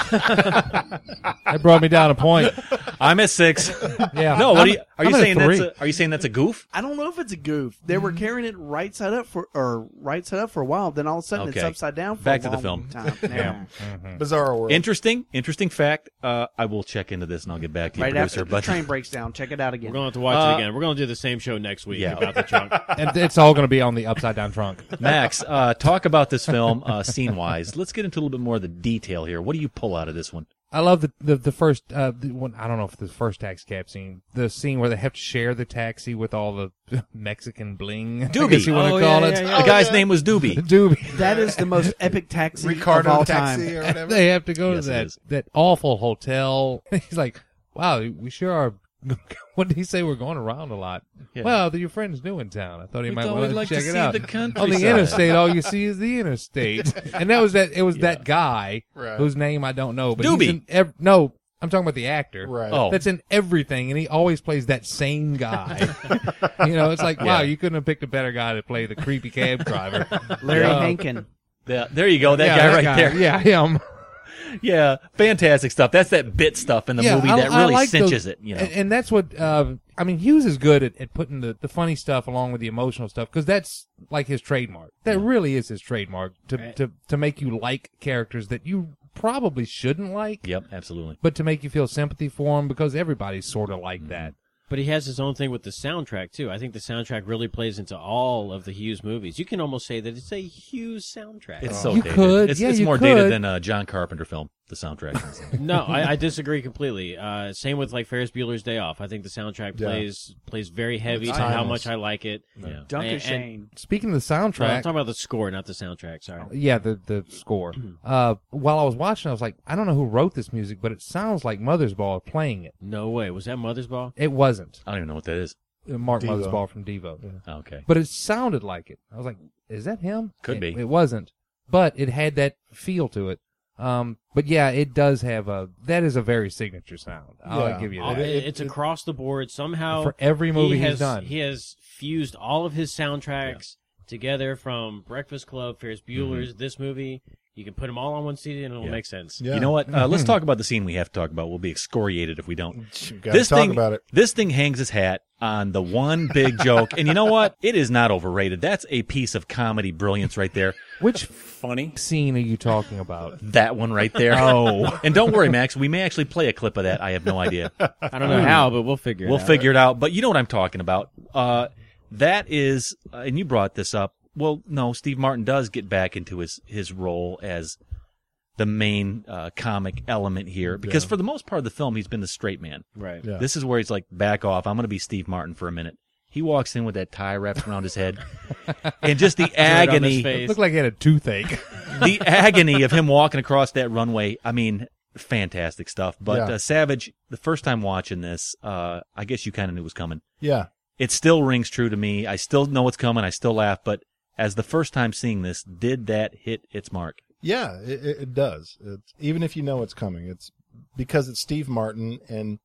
That brought me down a point. I'm at six. Yeah. No, what I'm- are you, are you I'm at a saying that's three. a, are you saying that's a goof? I don't know if it's a goof. They were carrying it right side up for or right side up for a while. Then all of a sudden, it's Okay. upside down. For Back a to the long film. Time. Yeah. Bizarro world. Interesting, interesting fact. Uh, I will check into this and I'll get back to you, Right producer. after the But train breaks down, check it out again. We're going to have to watch Uh, it again. We're going to do the same show next week Yeah. about the trunk. And it's all going to be on the upside down trunk. Max, uh, talk about this film uh, scene wise. Let's get into a little bit more of the detail here. What do you pull out of this one? I love the the, the first uh the one, I don't know if it's the first taxi cab scene, the scene where they have to share the taxi with all the Mexican bling. I Doobie. guess you want to Oh, call yeah, it. yeah, yeah. The guy's name was Doobie. Doobie. That is the most epic taxi Ricardo of all taxi time. or whatever. They have to go Yes, to it that is. that awful hotel. He's like, "Wow, we sure are." What did he say? We're going around a lot. Yeah. Well, your friend's new in town. I thought he We might thought want we'd to like to check it see out. the On the countryside. interstate, all you see is the interstate, and that was that. It was Yeah. that guy Right. whose name I don't know, but Doobie. he's in ev- no, I'm talking about the actor. Right. Oh. That's in everything, and he always plays that same guy. You know, it's like, wow, Yeah. you couldn't have picked a better guy to play the creepy cab driver. Larry Yeah. Hankin. Yeah, there you go. That Yeah, guy that right guy. there. Yeah, him. Yeah, fantastic stuff. That's that bit stuff in the movie I- that I really like cinches those- it. You know, and, and that's what uh, I mean. Hughes is good at, at putting the, the funny stuff along with the emotional stuff because that's like his trademark. That really is his trademark to, to to make you like characters that you probably shouldn't like, yep, absolutely. but to make you feel sympathy for them because everybody's sort of like that. But he has his own thing with the soundtrack too. I think the soundtrack really plays into all of the Hughes movies. You can almost say that it's a Hughes soundtrack. It's so You dated. could, It's, yeah, it's you more could. dated than a John Carpenter film. The soundtrack. No, I, I disagree completely. Uh, same with like Ferris Bueller's Day Off. I think the soundtrack Yeah. plays plays very heavy It's to how timeless. much I like it. Yeah. Duncan And- Shane. Speaking of the No, I'm soundtrack, talking about the score, not the soundtrack. Sorry. yeah, the the score. Uh, while I was watching, I was like, I don't know who wrote this music, but it sounds like Mothersbaugh playing it. No way. Was that Mothersbaugh? It wasn't I don't even know what that is. Uh, Mark Devo. Mothersbaugh from Devo. Oh, okay. But it sounded like it. I was like, is that him? Could It- be. It wasn't. But it had that feel to it. Um, but yeah, it does have a, that is a very signature sound. I'll Yeah. give you Uh, that. it- it's across the board. Somehow, For every movie he he's has, done. he has fused all of his soundtracks together from Breakfast Club, Ferris Bueller's, this movie. You can put them all on one C D and it'll Yeah. make sense. Yeah. You know what? Uh, let's talk about the scene we have to talk about. We'll be excoriated if we don't. Gotta this talk thing, about it. This thing hangs his hat on the one big joke, and you know what? It is not overrated. That's a piece of comedy brilliance right there. Which Funny. scene are you talking about? That one right there. Oh. And don't worry, Max. We may actually play a clip of that. I have no idea. I don't know how, but we'll figure it We'll out. figure it out. But you know what I'm talking about. Uh, that is, uh, and you brought this up. Well, no, Steve Martin does get back into his, his role as the main uh, comic element here. Because Yeah. for the most part of the film, he's been the straight man. Right. Yeah. This is where he's like, back off. I'm going to be Steve Martin for a minute. He walks in with that tie wrapped around his head. And just the Dirt on his agony, face. It looked like he had a toothache. the agony of him walking across that runway. I mean, fantastic stuff. But Yeah. uh, Savage, the first time watching this, uh, I guess you kind of knew it was coming. Yeah. It still rings true to me. I still know it's coming. I still laugh. But as the first time seeing this, did that hit its mark? Yeah, it, it it does. It's, even if you know it's coming, it's because it's Steve Martin, and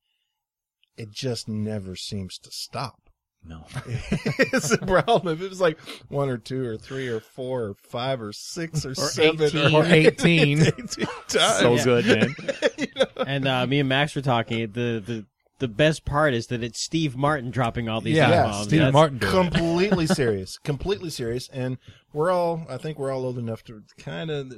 it just never seems to stop. No. It's a problem. If it was like one or two or three or four or five or six or, seven eighteen. Or eighteen. eighteen times. So Yeah. good, man. You know? And uh, me and Max were talking. The, the the best part is that it's Steve Martin dropping all these Yeah, F-bombs. Steve That's- Martin doing it. Completely serious. Completely serious. And we're all, I think we're all old enough to kind of,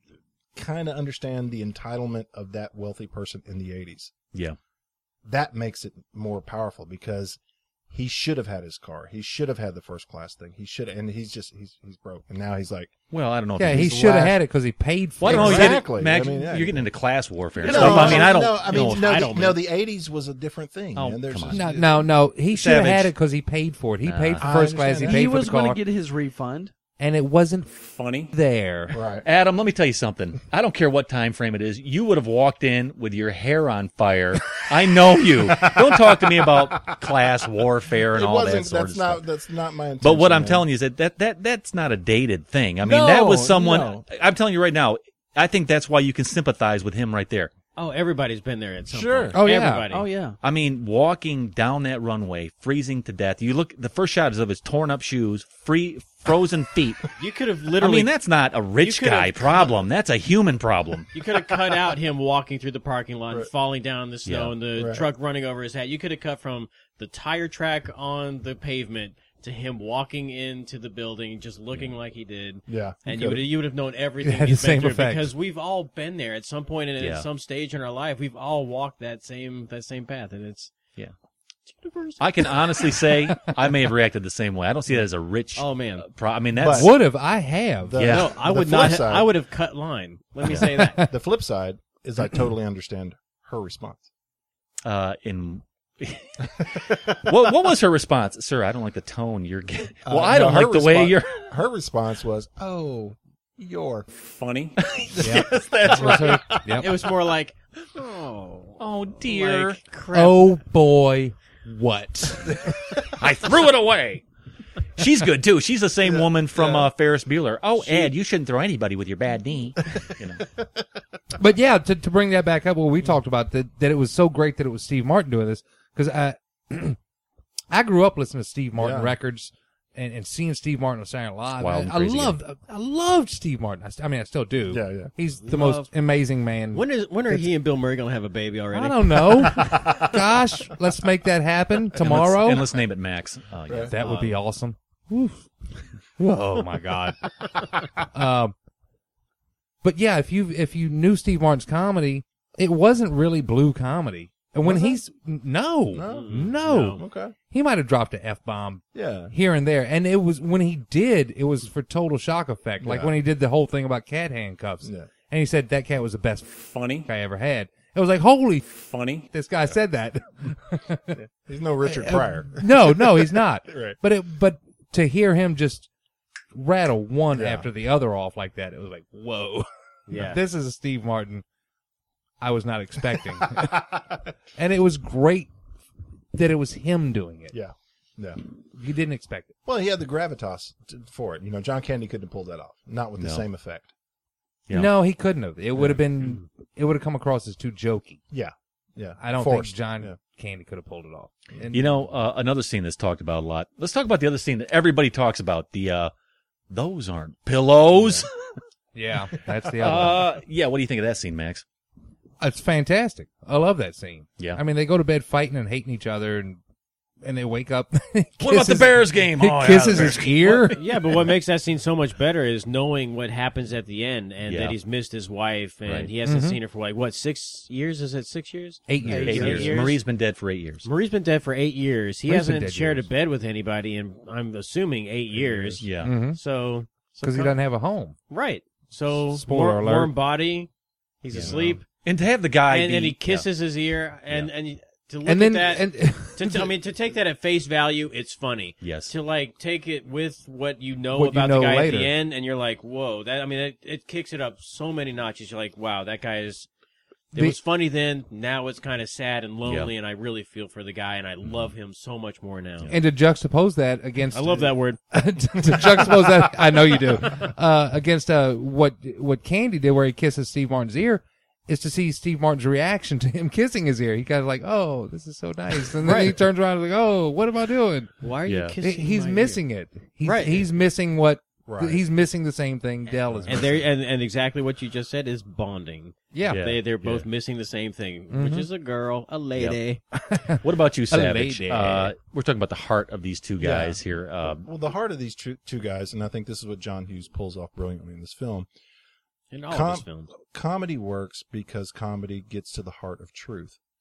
kind of understand the entitlement of that wealthy person in the eighties. Yeah. That makes it more powerful because he should have had his car. He should have had the first class thing. He should, and he's just he's he's broke, and now he's like, well, I don't know. Yeah, if he he's should have last- had it because he paid for Well, I it. don't know. Exactly. You get, Max, I mean, yeah. you're getting into class warfare and No, stuff. I mean, I don't. No, I mean, you know, no, I the, don't. no. The eighties was a different thing. Oh, man. There's come on. just- No, no, no. He should have Savage. had it because he paid for it. He Nah. paid for I first class. He understand paid that. He for was the going car, to get his refund. and it wasn't Funny. there. Right. Adam, let me tell you something. I don't care what time frame it is. You would have walked in with your hair on fire. I know you. Don't talk to me about class warfare and It all that wasn't. sort That's of not. stuff. That's not my intention. But what I'm man. telling you is that, that that that's not a dated thing. I mean, No, that was someone. no. I'm telling you right now. I think that's why you can sympathize with him right there. Oh, everybody's been there at some Sure. point. Oh, yeah. Everybody. Oh yeah. I mean, walking down that runway, freezing to death. You look. The first shot is of his torn up shoes, free frozen feet. You could have I literally. mean, that's not a rich you could've- guy problem. That's a human problem. You could have cut out him walking through the parking lot and falling down in the snow Yeah. and the Right. truck running over his head. You could have cut from the tire track on the pavement to him walking into the building, just looking like he did. Yeah. And you you would could've. you would have known everything It had he'd the been same through effect. because we've all been there at some point in, Yeah. at some stage in our life. We've all walked that same that same path, and it's Yeah. it's universal. I can honestly say I may have reacted the same way. I don't see that as a rich. Oh man, uh, pro- I mean, that's Would have. I have. The- Yeah. no, I the would flip not. Ha- side- I would have cut line. Let me say that. The flip side is I totally understand her response. uh, in. what what was her response, sir? I don't like the tone you're getting. Well, Uh, I no, don't her like the way respon- you're Her response was, "Oh, you're funny. Yep. Yes, that's It was right. her- yep. It was more like, oh, Oh dear, like, crap. Oh boy, what? I threw it away. She's good too. She's the same woman from uh, Ferris Bueller. Oh, Ed, you shouldn't throw anybody with your bad knee. You know. But yeah, to to bring that back up, what we talked about that that it was so great that it was Steve Martin doing this because I I grew up listening to Steve Martin Yeah. records and, and seeing Steve Martin on Saturday Night Live. Wild I, and I crazy loved I loved Steve Martin. I, st- I mean, I still do. Yeah, yeah. He's the Love- most amazing man. When is when are he and Bill Murray gonna have a baby already? I don't know. Gosh, let's make that happen tomorrow. And let's, and let's name it Max. Oh, yeah. That would be awesome. Oof. Oh my God. um, but yeah, if you if you knew Steve Martin's comedy, it wasn't really blue comedy. And when Was it? he's no, No? no, Okay. he might have dropped an F bomb Yeah. here and there, and it was when he did, it was for total shock effect. Like Yeah. when he did the whole thing about cat handcuffs, Yeah. and he said that cat was the best Funny. I ever had. It was like, holy, Funny. this guy said that. He's no Richard Pryor. No, no, he's not. Right. But it, but to hear him just rattle one Yeah. after the other off like that, it was like, whoa. Yeah. This is a Steve Martin I was not expecting. And it was great that it was him doing it. Yeah. Yeah. You didn't expect it. Well, he had the gravitas to, for it. You know, John Candy couldn't have pulled that off. Not with the No. same effect. Yeah. No, he couldn't have. It would have been, it would have come across as too jokey. Yeah. Yeah. I don't Forced. think John Yeah. Candy could have pulled it off. And You know, uh, another scene that's talked about a lot. Let's talk about the other scene that everybody talks about. The uh, those aren't pillows. yeah, that's the other one. Uh, yeah. What do you think of that scene, Max? It's fantastic. I love that scene. Yeah. I mean, they go to bed fighting and hating each other, and and they wake up. What about the Bears game? He Oh, yeah, kisses the his Bears ear. Yeah, but what makes that scene so much better is knowing what happens at the end and Yeah. that he's missed his wife and Right. he hasn't Mhm. seen her for like what six years? Is it six years? Eight years. Eight Eight years. years. Marie's been dead for eight years. Marie's been dead for eight years. He Marie's been hasn't dead shared years. a bed with anybody in I'm assuming eight years. Yeah. Mhm. So Because he so- doesn't have a home. right. So Spoiler warm, alert. warm body. He's Yeah. asleep, And to have the guy and, be, and he kisses his ear, and Yeah. and to look And then, at that. and, to, I mean, to take that at face value, it's funny. Yes. To like take it with what you know What you about know the guy later. at the end, and you're like, whoa! That I mean, it, it kicks it up so many notches. You're like, wow, that guy is. It The- was funny then. Now it's kind of sad and lonely, and I really feel for the guy, and I love him so much more now. and to juxtapose that against, I love that word. to juxtapose that, I know you do. Uh, against uh, what what Candy did, where he kisses Steve Martin's ear, is to see Steve Martin's reaction to him kissing his ear. He kind of like, oh, this is so nice, and then he Right. turns around and like, oh, what am I doing? Why are Yeah. you He- kissing? he's my missing it. He's, Right. He's missing what. Right. He's missing the same thing Dell is ear? And missing. there, and, and exactly what you just said is bonding. Yeah. Yeah. They they're both Yeah. missing the same thing, Mhm. which is a girl, a lady. What about you, Savage? lady. Uh, we're talking about the heart of these two guys here. Uh, Well, the heart of these two, two guys, and I think this is what John Hughes pulls off brilliantly in this film. In all Com- of his films. Comedy works because comedy gets to the heart of truth.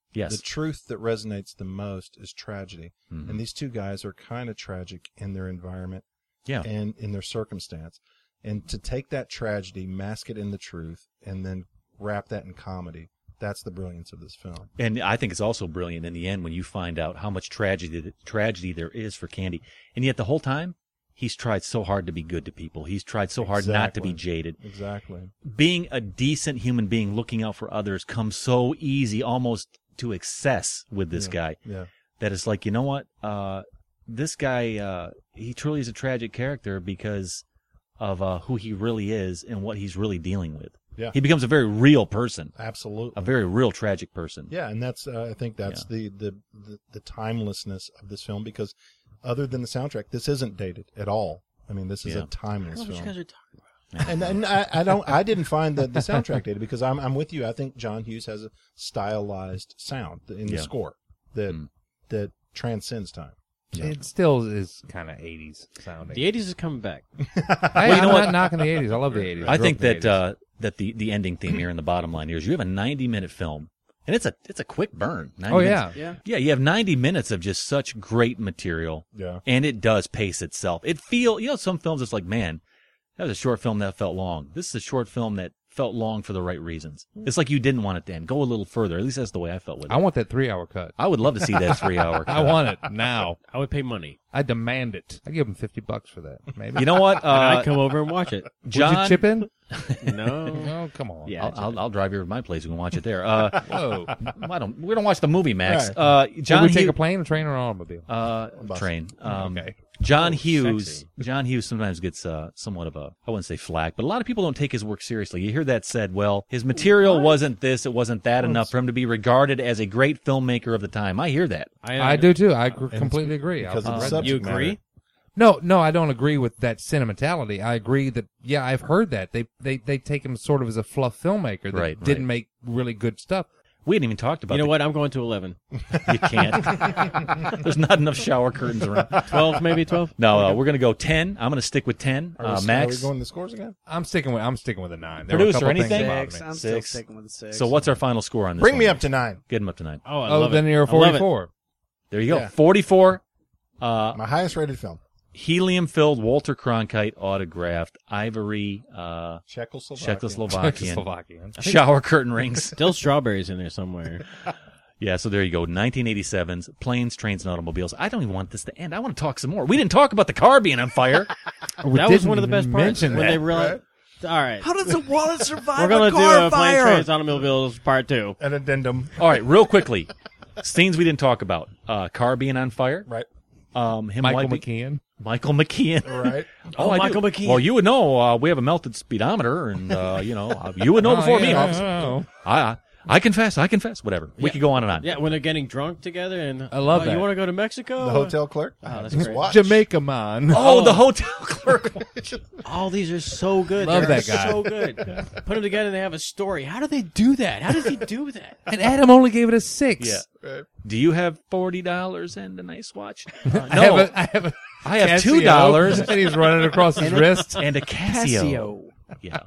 Yes. The truth that resonates the most is tragedy. Mhm. And these two guys are kind of tragic in their environment Yeah. and in their circumstance. And to take that tragedy, mask it in the truth, and then wrap that in comedy, that's the brilliance of this film. And I think it's also brilliant in the end when you find out how much tragedy tragedy there is for Candy. And yet the whole time, he's tried so hard to be good to people. He's tried so hard not to be Exactly. jaded. Exactly. Being a decent human being, looking out for others, comes so easy, almost to excess with this Yeah, guy. yeah. That it's like, you know what? Uh, this guy, uh, he truly is a tragic character because of uh, who he really is and what he's really dealing with. Yeah. He becomes a very real person. Absolutely. A very real tragic person. Yeah, and that's uh, I think that's the, the, the, the timelessness of this film, because other than the soundtrack, this isn't dated at all. I mean, this is Yeah. a timeless I don't know what film. you guys are talking about. and and I, I don't I didn't find the, the soundtrack dated, because I'm I'm with you. I think John Hughes has a stylized sound in the Yeah. score that Mm. that transcends time. It still is kind of eighties sounding. The eighties is coming back. I, Well, you know I'm what? not knocking the eighties. I love the eighties. I grew think up in the that eighties. uh, that the, the ending theme here in the bottom line here is you have a ninety minute film, and it's a it's a quick burn. ninety Oh, minutes. yeah. Yeah. yeah. You have ninety minutes of just such great material, Yeah. and it does pace itself. It feel you know some films it's like, man, that was a short film that felt long. This is a short film that felt long for the right reasons. It's like you didn't want it to end. Go a little further. At least that's the way I felt with it. I want that three hour cut. I would love to see that three hour. I want it now. I would pay money. I demand it. I give him fifty bucks for that. Maybe. You know what? Uh, I'd come over and watch it. John, Would you chip in? No. No, come on. Yeah. I'll, I'll, I'll drive you over to my place. We can watch it there. Uh, Whoa. I don't. We don't watch the movie, Max. Right. Uh, John Would we take Hughes- a plane, a train, or an automobile? Uh, bus. train. Um, Okay. John Oh, Hughes. sexy. John Hughes sometimes gets uh, somewhat of a, I wouldn't say flack, but a lot of people don't take his work seriously. You hear that said, well, his material wasn't this, it wasn't that enough for him to be regarded as a great filmmaker of the time. I hear that. I do too. I gr- completely agree. Because I'll- of the I'll- subject You agree? matter. No, no, I don't agree with that sentimentality. I agree that, yeah, I've heard that. They they, they take him sort of as a fluff filmmaker that Right, didn't right. make really good stuff. We hadn't even talked about You know the- what? I'm going to eleven. You can't. There's not enough shower curtains around. twelve, maybe twelve? No, uh, we're going to go ten. I'm going to stick with ten. Are we, Uh, are we Max, going to the scores again? I'm sticking with I'm sticking with a nine. There were a Producer, couple things anything? that bothered Six. me. I'm still Six. sticking with the six. so what's our final score on this Bring one? me up to nine. Get him up to nine. Oh, I Oh, love then it. you're I love it. forty-four. There you go. Yeah. forty-four. Uh, My highest rated film. helium-filled Walter Cronkite autographed ivory uh, Czechoslovakian. Czechoslovakian Czechoslovakian. shower curtain rings. Still strawberries in there somewhere. Yeah, so there you go. nineteen eighty-seven's Planes, Trains, and Automobiles. I don't even want this to end. I want to talk some more. We didn't talk about the car being on fire. That was one of the best even parts mention when that, they realized. All right, How does the wallet survive we're gonna a do car a Planes, fire? Trains, Automobiles part two. An addendum. All right, real quickly. Scenes we didn't talk about. Uh, car being on fire. Right. Um, him Michael wiping- McKean. Michael McKean. Right. Oh, Oh, I do. Michael McKean. Well, you would know. Uh, we have a melted speedometer, and uh, you know, uh, you would know Oh, before me, yeah, officer. I know. I, I confess. I confess. Whatever. We Yeah. could go on and on. Yeah, when they're getting drunk together, and I love oh, that. You want to go to Mexico? The hotel clerk. Oh, that's Just great. watch. Jamaica man. Oh, the hotel clerk. All these are so good. Love They're that guy. So good. Put them together, and they have a story. How do they do that? How does he do that? And Adam only gave it a six. Yeah. Do you have forty dollars and a nice watch? Uh, I no, have a, I have, a I have Casio, two dollars and he's running across his wrist. and a Casio. Casio. Yeah.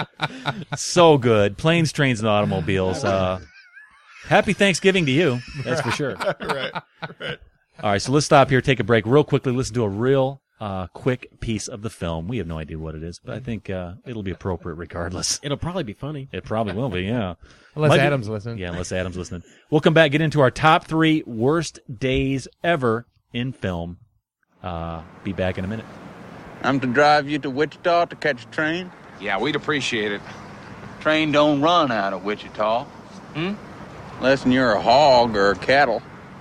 So good. Planes, Trains, and Automobiles. Uh, happy Thanksgiving to you. That's for sure. Right. Right. All right, so let's stop here, take a break real quickly, listen to a real uh, quick piece of the film. We have no idea what it is, but I think uh, it'll be appropriate regardless. It'll probably be funny. It probably will be, yeah. Unless Might be- Adam's listening. Yeah, unless Adam's listening. We'll come back, get into our top three worst days ever in film. Uh, be back in a minute. I'm to drive you to Wichita to catch a train? Yeah, we'd appreciate it. Train don't run out of Wichita. Hmm? Unless you're a hog or a cattle.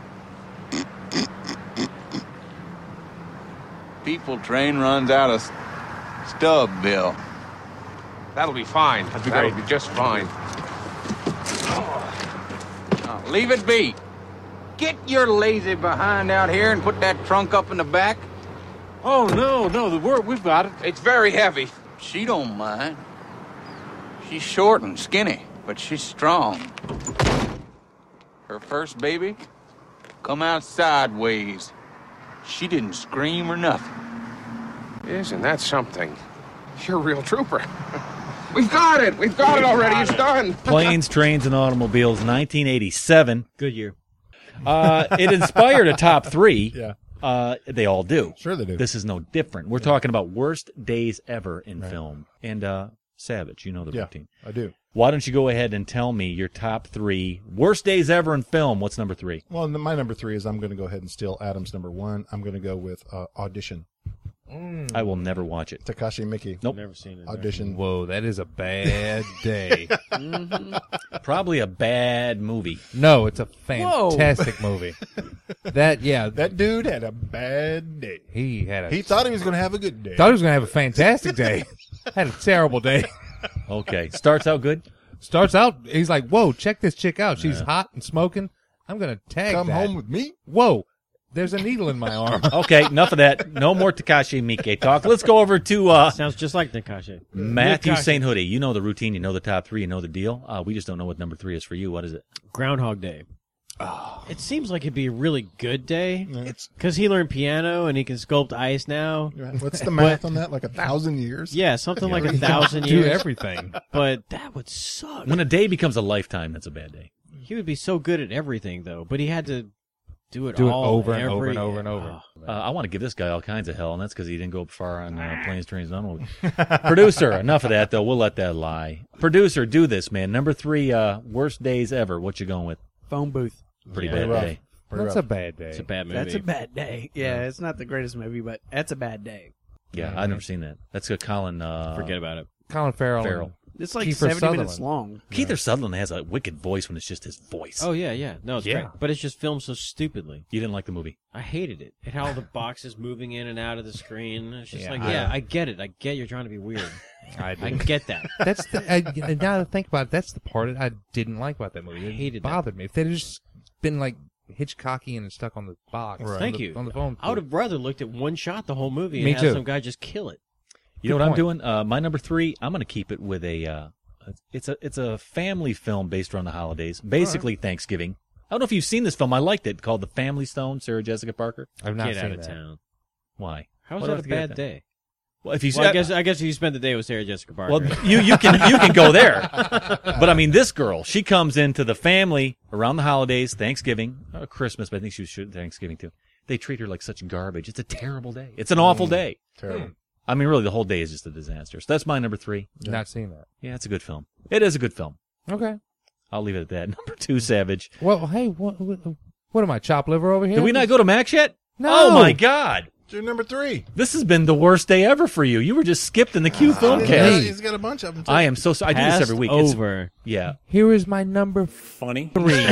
People train runs out of Stubbville. That'll be fine. That'd be That'll great. be just fine. Now, leave it be. Get your lazy behind out here and put that trunk up in the back. Oh, no, no, the word we've got it. It's very heavy. She don't mind. She's short and skinny, but she's strong. Her first baby come out sideways. She didn't scream or nothing. Isn't that something? You're a real trooper. We've got it. We've got it already. It's done. Planes, Trains, and Automobiles, nineteen eighty-seven. Good year. Uh, it inspired a top three. Yeah. Uh, they all do. Sure they do. This is no different. We're talking about worst days ever in film. And uh, Savage, you know the Yeah, routine. I do. Why don't you go ahead and tell me your top three worst days ever in film? What's number three? Well, my number three is I'm going to go ahead and steal Adam's number one. I'm going to go with uh, Audition. I will never watch it. Takashi Miike. Nope. Never seen it. Audition. Whoa, that is a bad day. Probably a bad movie. No, it's a fantastic movie. That yeah, That dude had a bad day. he had a He thought he was going to have a good day. thought he was gonna have a fantastic day. Had a terrible day. Okay. Starts out good. Starts out, he's like, "Whoa, check this chick out. She's hot and smoking. I'm gonna tag Come that. home with me. Whoa, there's a needle in my arm." Okay, enough of that. No more Takashi Miike talk. Let's go over to uh, Sounds just like Takashi. Matthew Takashi. Saint Hoodie. You know the routine. You know the top three. You know the deal. Uh, we just don't know what number three is for you. What is it? Groundhog Day. Oh. It seems like it'd be a really good day. It's because he learned piano and he can sculpt ice now. What's the math on that? Like a thousand years? Yeah, something like a Yeah. thousand Do years. everything. But that would suck. When a day becomes a lifetime, that's a bad day. He would be so good at everything, though. But he had to do it Do it all over and every, over and over and over. Oh. Uh, I want to give this guy all kinds of hell, and that's because he didn't go far on uh, Planes, Trains, and Automobiles. Producer, enough of that, though. We'll let that lie. Producer, do this, man. Number three, uh, worst days ever. What you going with? Phone booth. Pretty Yeah. bad rough. day. Pretty That's rough. a bad day. It's a bad movie. That's a bad day. Yeah, it's not the greatest movie, but that's a bad day. Yeah, I've never seen that. That's a Colin. Uh, Forget about it. Colin Farrell. Farrell. It's like Kiefer seventy Sutherland. minutes long. Keith Sutherland has a wicked voice when it's just his voice. Oh, yeah, yeah. No, it's Yeah. great. But it's just filmed so stupidly. You didn't like the movie? I hated it. It had all the boxes moving in and out of the screen. It's just Yeah, like, I- yeah, I get it. I get you're trying to be weird. I I did. get that. That's the, I, now that I think about it, that's the part I didn't like about that movie. It I hated that. bothered me. If they'd just been like Hitchcocky and stuck on the box, Right. on Thank the- you. on the phone. I would have rather looked at one shot the whole movie and Me had too. some guy just kill it. You know Good what I'm point. doing? Uh, my number three, I'm going to keep it with a. Uh, it's a it's a family film based around the holidays, basically Thanksgiving. I don't know if you've seen this film. I liked it, called The Family Stone. Sarah Jessica Parker. I've not Get seen out of that. town. Why? How is What that do I a have to get bad at day? Well, if you Well, I guess I guess if you spend the day with Sarah Jessica Parker. Well, you you can you can go there, but I mean, this girl, she comes into the family around the holidays, Thanksgiving, uh, Christmas, but I think she was shooting Thanksgiving too. They treat her like such garbage. It's a terrible day. It's an awful day. Terrible. I mean, really, the whole day is just a disaster. So that's my number three. Not seen that. Yeah, it's a good film. It is a good film. Okay. I'll leave it at that. Number two, Savage. Well, hey, what, what, what am I, chop liver over here? Did we not go to Max yet? No. Oh my God. It's your number three. This has been the worst day ever for you. You were just skipped in the Q film He's cast. got- He's got a bunch of them, too. I am so sorry. I do this Passed every week. It's- over. yeah. Here is my number Funny. three.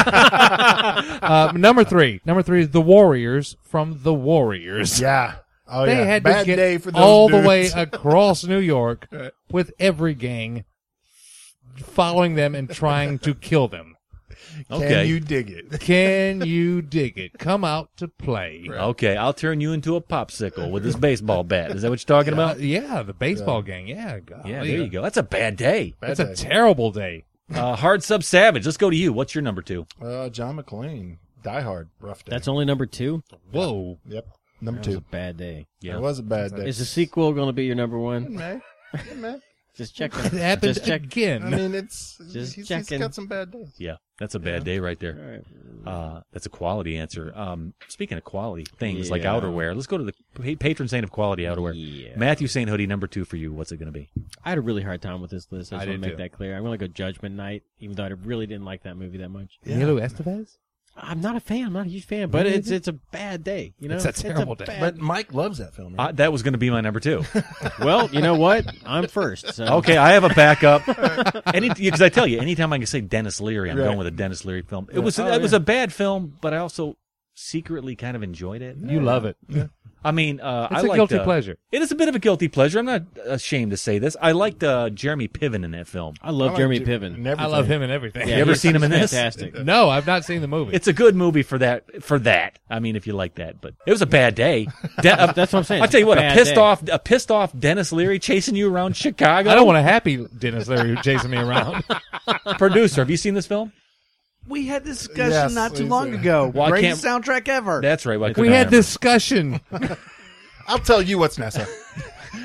uh, number three. Number three is The Warriors from The Warriors. Yeah. Oh, they yeah. had Bad to get day for those all the dudes. way across New York with every gang following them and trying to kill them. Can Okay. you dig it? Can you dig it? Come out to play. Okay, I'll turn you into a popsicle with this baseball bat. Is that what you're talking Uh, about? yeah, the baseball gang. Yeah, golly. Yeah, there you go. That's a bad day. Bad It's a day. terrible day. Uh, Hard Sub Savage. Let's go to you. What's your number two? Uh, John McClane. Die Hard. Rough day. That's only number two? Whoa. Yep. Number That was two. a bad day. Yeah. It was a bad day. Is the sequel going to be your number one? Man. Yeah, man. Just checking. It happened Just check. again. I mean, it's Just he's, he's checking. got some bad days. Yeah, that's a bad day right there. Uh, that's a quality answer. Um, speaking of quality things like Yeah. outerwear, let's go to the pa- patron saint of quality outerwear. Yeah. Matthew Saint Hoodie, number two for you. What's it going to be? I had a really hard time with this list. I I just want did to make too. that clear. I'm going to go Judgment Night, even though I really didn't like that movie that much. Emilio Estevez? I'm not a fan. I'm not a huge fan, but Really? it's it's a bad day. You know, It's a terrible day. bad- But Mike loves that film. Right? Uh, that was going to be my number two. well, you know what? I'm first. So. Okay, I have a backup. Any because I tell you, anytime I can say Dennis Leary, I'm Right. going with a Dennis Leary film. It was Oh, it was yeah. a bad film, but I also secretly kind of enjoyed it. You love it. I mean, uh, It's I a liked, guilty uh, pleasure. It is a bit of a guilty pleasure. I'm not ashamed to say this. I liked uh, Jeremy Piven in that film. I love I like Jeremy Jer- Piven. and everything. I love him and everything. Yeah, You ever he's- seen him in he's this? Fantastic. No, I've not seen the movie. It's a good movie for that. For that, I mean, if you like that, but it was a bad day. De- uh, That's what I'm saying. I'll tell you what, a Bad pissed day. off, a pissed off Dennis Leary chasing you around Chicago. I don't want a happy Dennis Leary chasing me around. Producer, have you seen this film? We had this discussion Yes, not too we long did. ago. Well, I Greatest can't- soundtrack ever. That's right. Well, I We couldn't had remember. discussion. I'll tell you what's Nessa.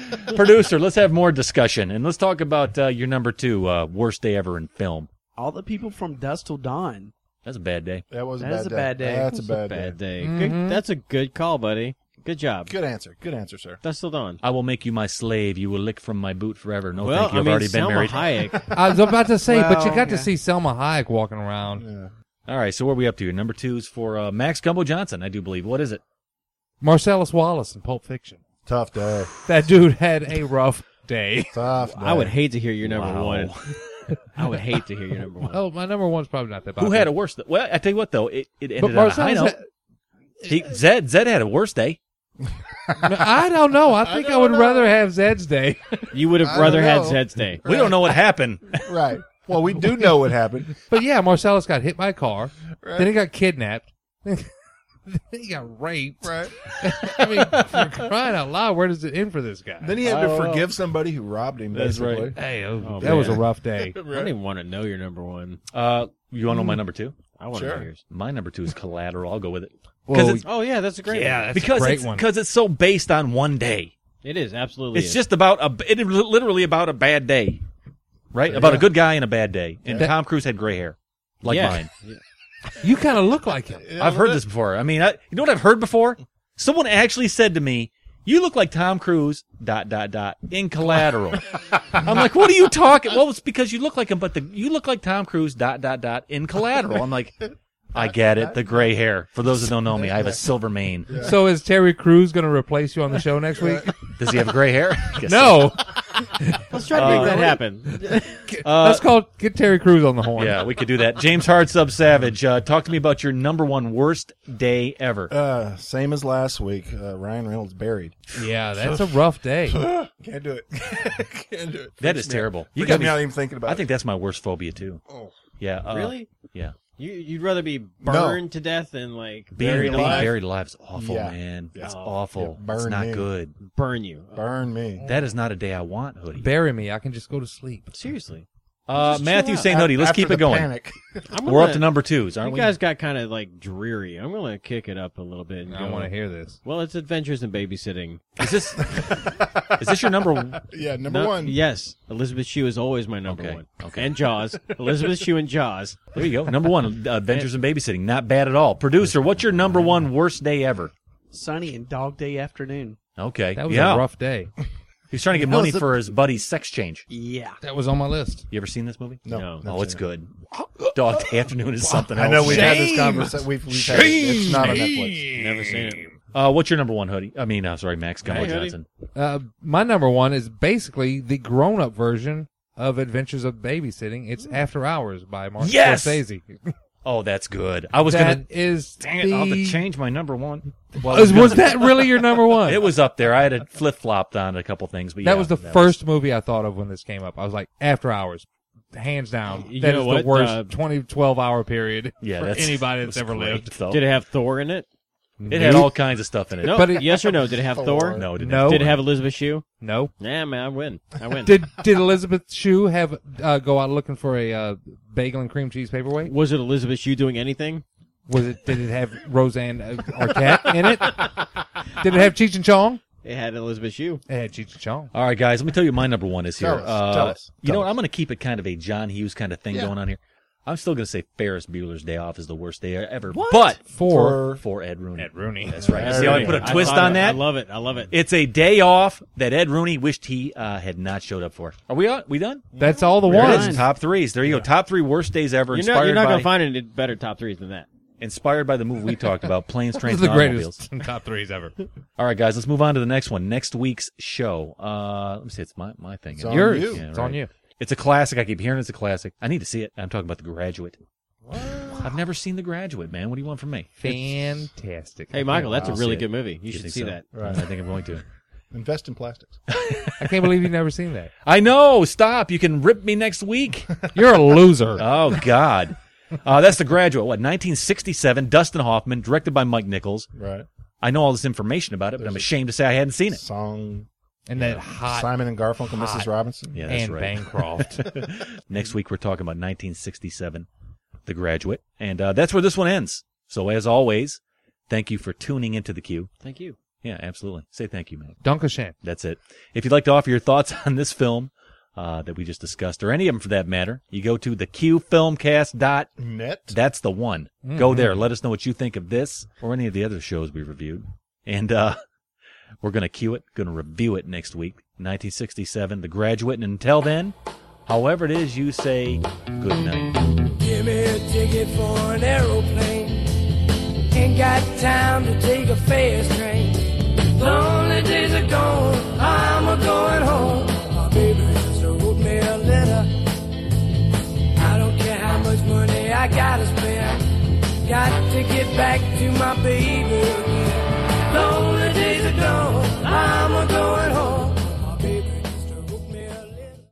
Producer, let's have more discussion, and let's talk about uh, your number two uh, worst day ever in film. All the people from Dusk Till Dawn. That's a bad day. That was a That bad is a day. bad day. That's a That's bad, bad day. day. Mhm. Good, that's a good call, buddy. Good job. Good answer. Good answer, sir. That's still done. I will make you my slave. You will lick from my boot forever. No, well, thank you. I I've mean, already been Selma married. Hayek. I was about to say, but you Well, got to yeah. see Selma Hayek walking around. Yeah. All right, so where are we up to? Number two is for uh, Max Gumbo Johnson, I do believe. What is it? Marcellus Wallace in Pulp Fiction. Tough day. That dude had a rough day. Tough day. I would hate to hear your number Wow. one. I would hate to hear your number one. Oh, my number one's probably not that bad. Who had a worse day? Well, I tell you what, though, it, it ended But on a high Marcellus note. He, Zed, Zed had a worse day. I don't know. I think I, would rather have Zed's day. You would have I rather don't had know. Zed's day. We don't know what happened. Right. Well, we do know what happened. But yeah, Marcellus got hit by a car. Right. Then he got kidnapped. Then he got raped. Right. I mean, for crying out loud, where does it end for this guy? Then he had to forgive somebody who robbed him, That's basically. right. Hey, oh, Oh, that was a man. rough day. I don't even want to know your number one. Uh, you want to know my number two? I want to Sure. know yours. My number two is Collateral. I'll go with it. Whoa, it's, Oh yeah, that's a great yeah, one. that's because a great it's, one. Because it's so based on one day. It is absolutely. It's is. just about a. It is literally about a bad day, right? About a good guy and a bad day. And Yeah. Tom Cruise had gray hair, like yeah. mine. You kind of look like him. Yeah, I've a heard little this before. I mean, I, you know what I've heard before? Someone actually said to me, "You look like Tom Cruise." Dot dot dot in Collateral. I'm like, what are you talking? Well, it's because you look like him, but the, you look like Tom Cruise. Dot dot dot in Collateral. I'm like, I get it. The gray hair. For those that don't know me, I have a silver mane. So is Terry Crews going to replace you on the show next week? Does he have gray hair? I guess No. Let's try to make Uh, that happen. Uh, Let's call get Terry Crews on the horn. Yeah, we could do that. James Hard Sub Savage, uh, talk to me about your number one worst day ever. Uh, same as last week. Uh, Ryan Reynolds buried. Yeah, that's a rough day. Can't do it. Can't do it. That Freaks is me terrible. out. You Freaks got me me- out even thinking about I it. think that's my worst phobia too. Oh. Yeah. Uh, Really? Yeah. You you'd rather be burned to death than like Being Buried being alive? buried alive is awful, Yeah. man. It's Oh, awful. yeah, It's burn not me. good. burn you. Burn me. That is not a day I want, Hoodie. Bury me. I can just go to sleep. Seriously. Uh, Just Matthew chill out. Saint Hoodie, let's After keep the it going. Panic. I'm We're up gonna- to number twos, aren't You we? guys got kind of like dreary. I'm going to kick it up a little bit. And I go, want to hear this. Well, it's Adventures in Babysitting. Is this is this your number one? Yeah, number No- one. Yes, Elizabeth Shue is always my number Okay, one. okay. And Jaws. Elizabeth Shue and Jaws. There you go. Number one, uh, Adventures in Babysitting. Not bad at all. Producer, what's your number one worst day ever? Sunny and Dog Day Afternoon. Okay. That was yeah. a rough day. He's trying to get That money was a- for his buddy's sex change. Yeah. That was on my list. You ever seen this movie? No. No. never Oh, it's seen it. good. Dog Day Afternoon is something else. I know we've had this Shame. conversation. We've, we've had it. It's not on Netflix. Never seen it. Uh, what's your number one, Hoodie? I mean, uh, sorry, Max Gumbo Hey, Hoodie. Johnson. Uh, my number one is basically the grown-up version of Adventures of Babysitting. It's After Hours by Martin Yes! Scorsese. Oh, that's good. I was That gonna. is Dang it! I'll have the- to change my number one. Well, Was, was that really your number one? It was up there. I had it flip flopped on a couple things, but that yeah, was the first movie I thought of when this came up. I was like, After Hours, hands down. You That know is what? the worst Uh, twenty, twelve hour period Yeah, for that's anybody that's was ever great, lived. though. Did it have Thor in it? It had all kinds of stuff in it. No. But it- yes or no? Did it have Thor? No, it didn't. No. Did it have Elizabeth Shue? No. Nah, man, I win. I win. Did did Elizabeth Shue have uh, go out looking for a uh, bagel and cream cheese paperweight? Was it Elizabeth Shue doing anything? Was it? Did it have Roseanne uh, Arquette in it? Did it have Cheech and Chong? It had Elizabeth Shue. It had Cheech and Chong. All right, guys, let me tell you what my number one is here. Tell us, uh, tell us, you know tell what? us. I'm going to keep it kind of a John Hughes kind of thing Yeah. going on here. I'm still going to say Ferris Bueller's Day Off is the worst day ever. What? But For for Ed Rooney. Ed Rooney. That's right. You There see how you I put a go. I twist thought on it- that? I love it. I love it. It's a day off that Ed Rooney wished he uh, had not showed up for. Are we on? We done? That's all the There it ones. is. Top threes. There you go. Top three worst days ever. You're Inspired not, you're not by going to find any better top threes than that. inspired by the movie we talked about, Planes, This Trains, is the and Automobiles. greatest top threes ever. All right, guys, let's move on to the next one. Next week's show. Uh, let me see. It's my my thing. It's isn't on it? Yours. you. Yeah, It's right. on you. It's a classic. I keep hearing it's a classic. I need to see it. I'm talking about The Graduate. I've never seen The Graduate, man. What do you want from me? Fantastic. Hey, Michael, that's I'll a see really it. good movie. You, should think see so? that. Right. I think I'm going to. Invest in plastics. I can't believe you've never seen that. I know. Stop. You can rip me next week. You're a loser. Oh, God. Uh, that's The Graduate. What, nineteen sixty-seven, Dustin Hoffman, directed by Mike Nichols. Right. I know all this information about it, but There's I'm a ashamed to say I hadn't seen it. Song. And that hot Simon and Garfunkel, hot Missus Robinson. Yeah, that's and right. Bancroft. Next week, we're talking about nineteen sixty-seven, The Graduate. And uh, that's where this one ends. So, as always, thank you for tuning into the Q. Thank you. Yeah, absolutely. Say thank you, man. Dankeschön. That's it. If you'd like to offer your thoughts on this film uh, that we just discussed, or any of them for that matter, you go to the q filmcast dot net. That's the one. Mm-hmm. Go there. Let us know what you think of this or any of the other shows we reviewed. And uh, we're going to cue it, going to review it next week. nineteen sixty-seven, The Graduate. And until then, however it is you say good night. Give me a ticket for an aeroplane. Ain't got time to take a fast train. Lonely days are gone, I'm a going home. My baby just wrote me a letter. I don't care how much money I gotta spend. Got to get back to my baby again. Lonely days are gone, I'm a going home.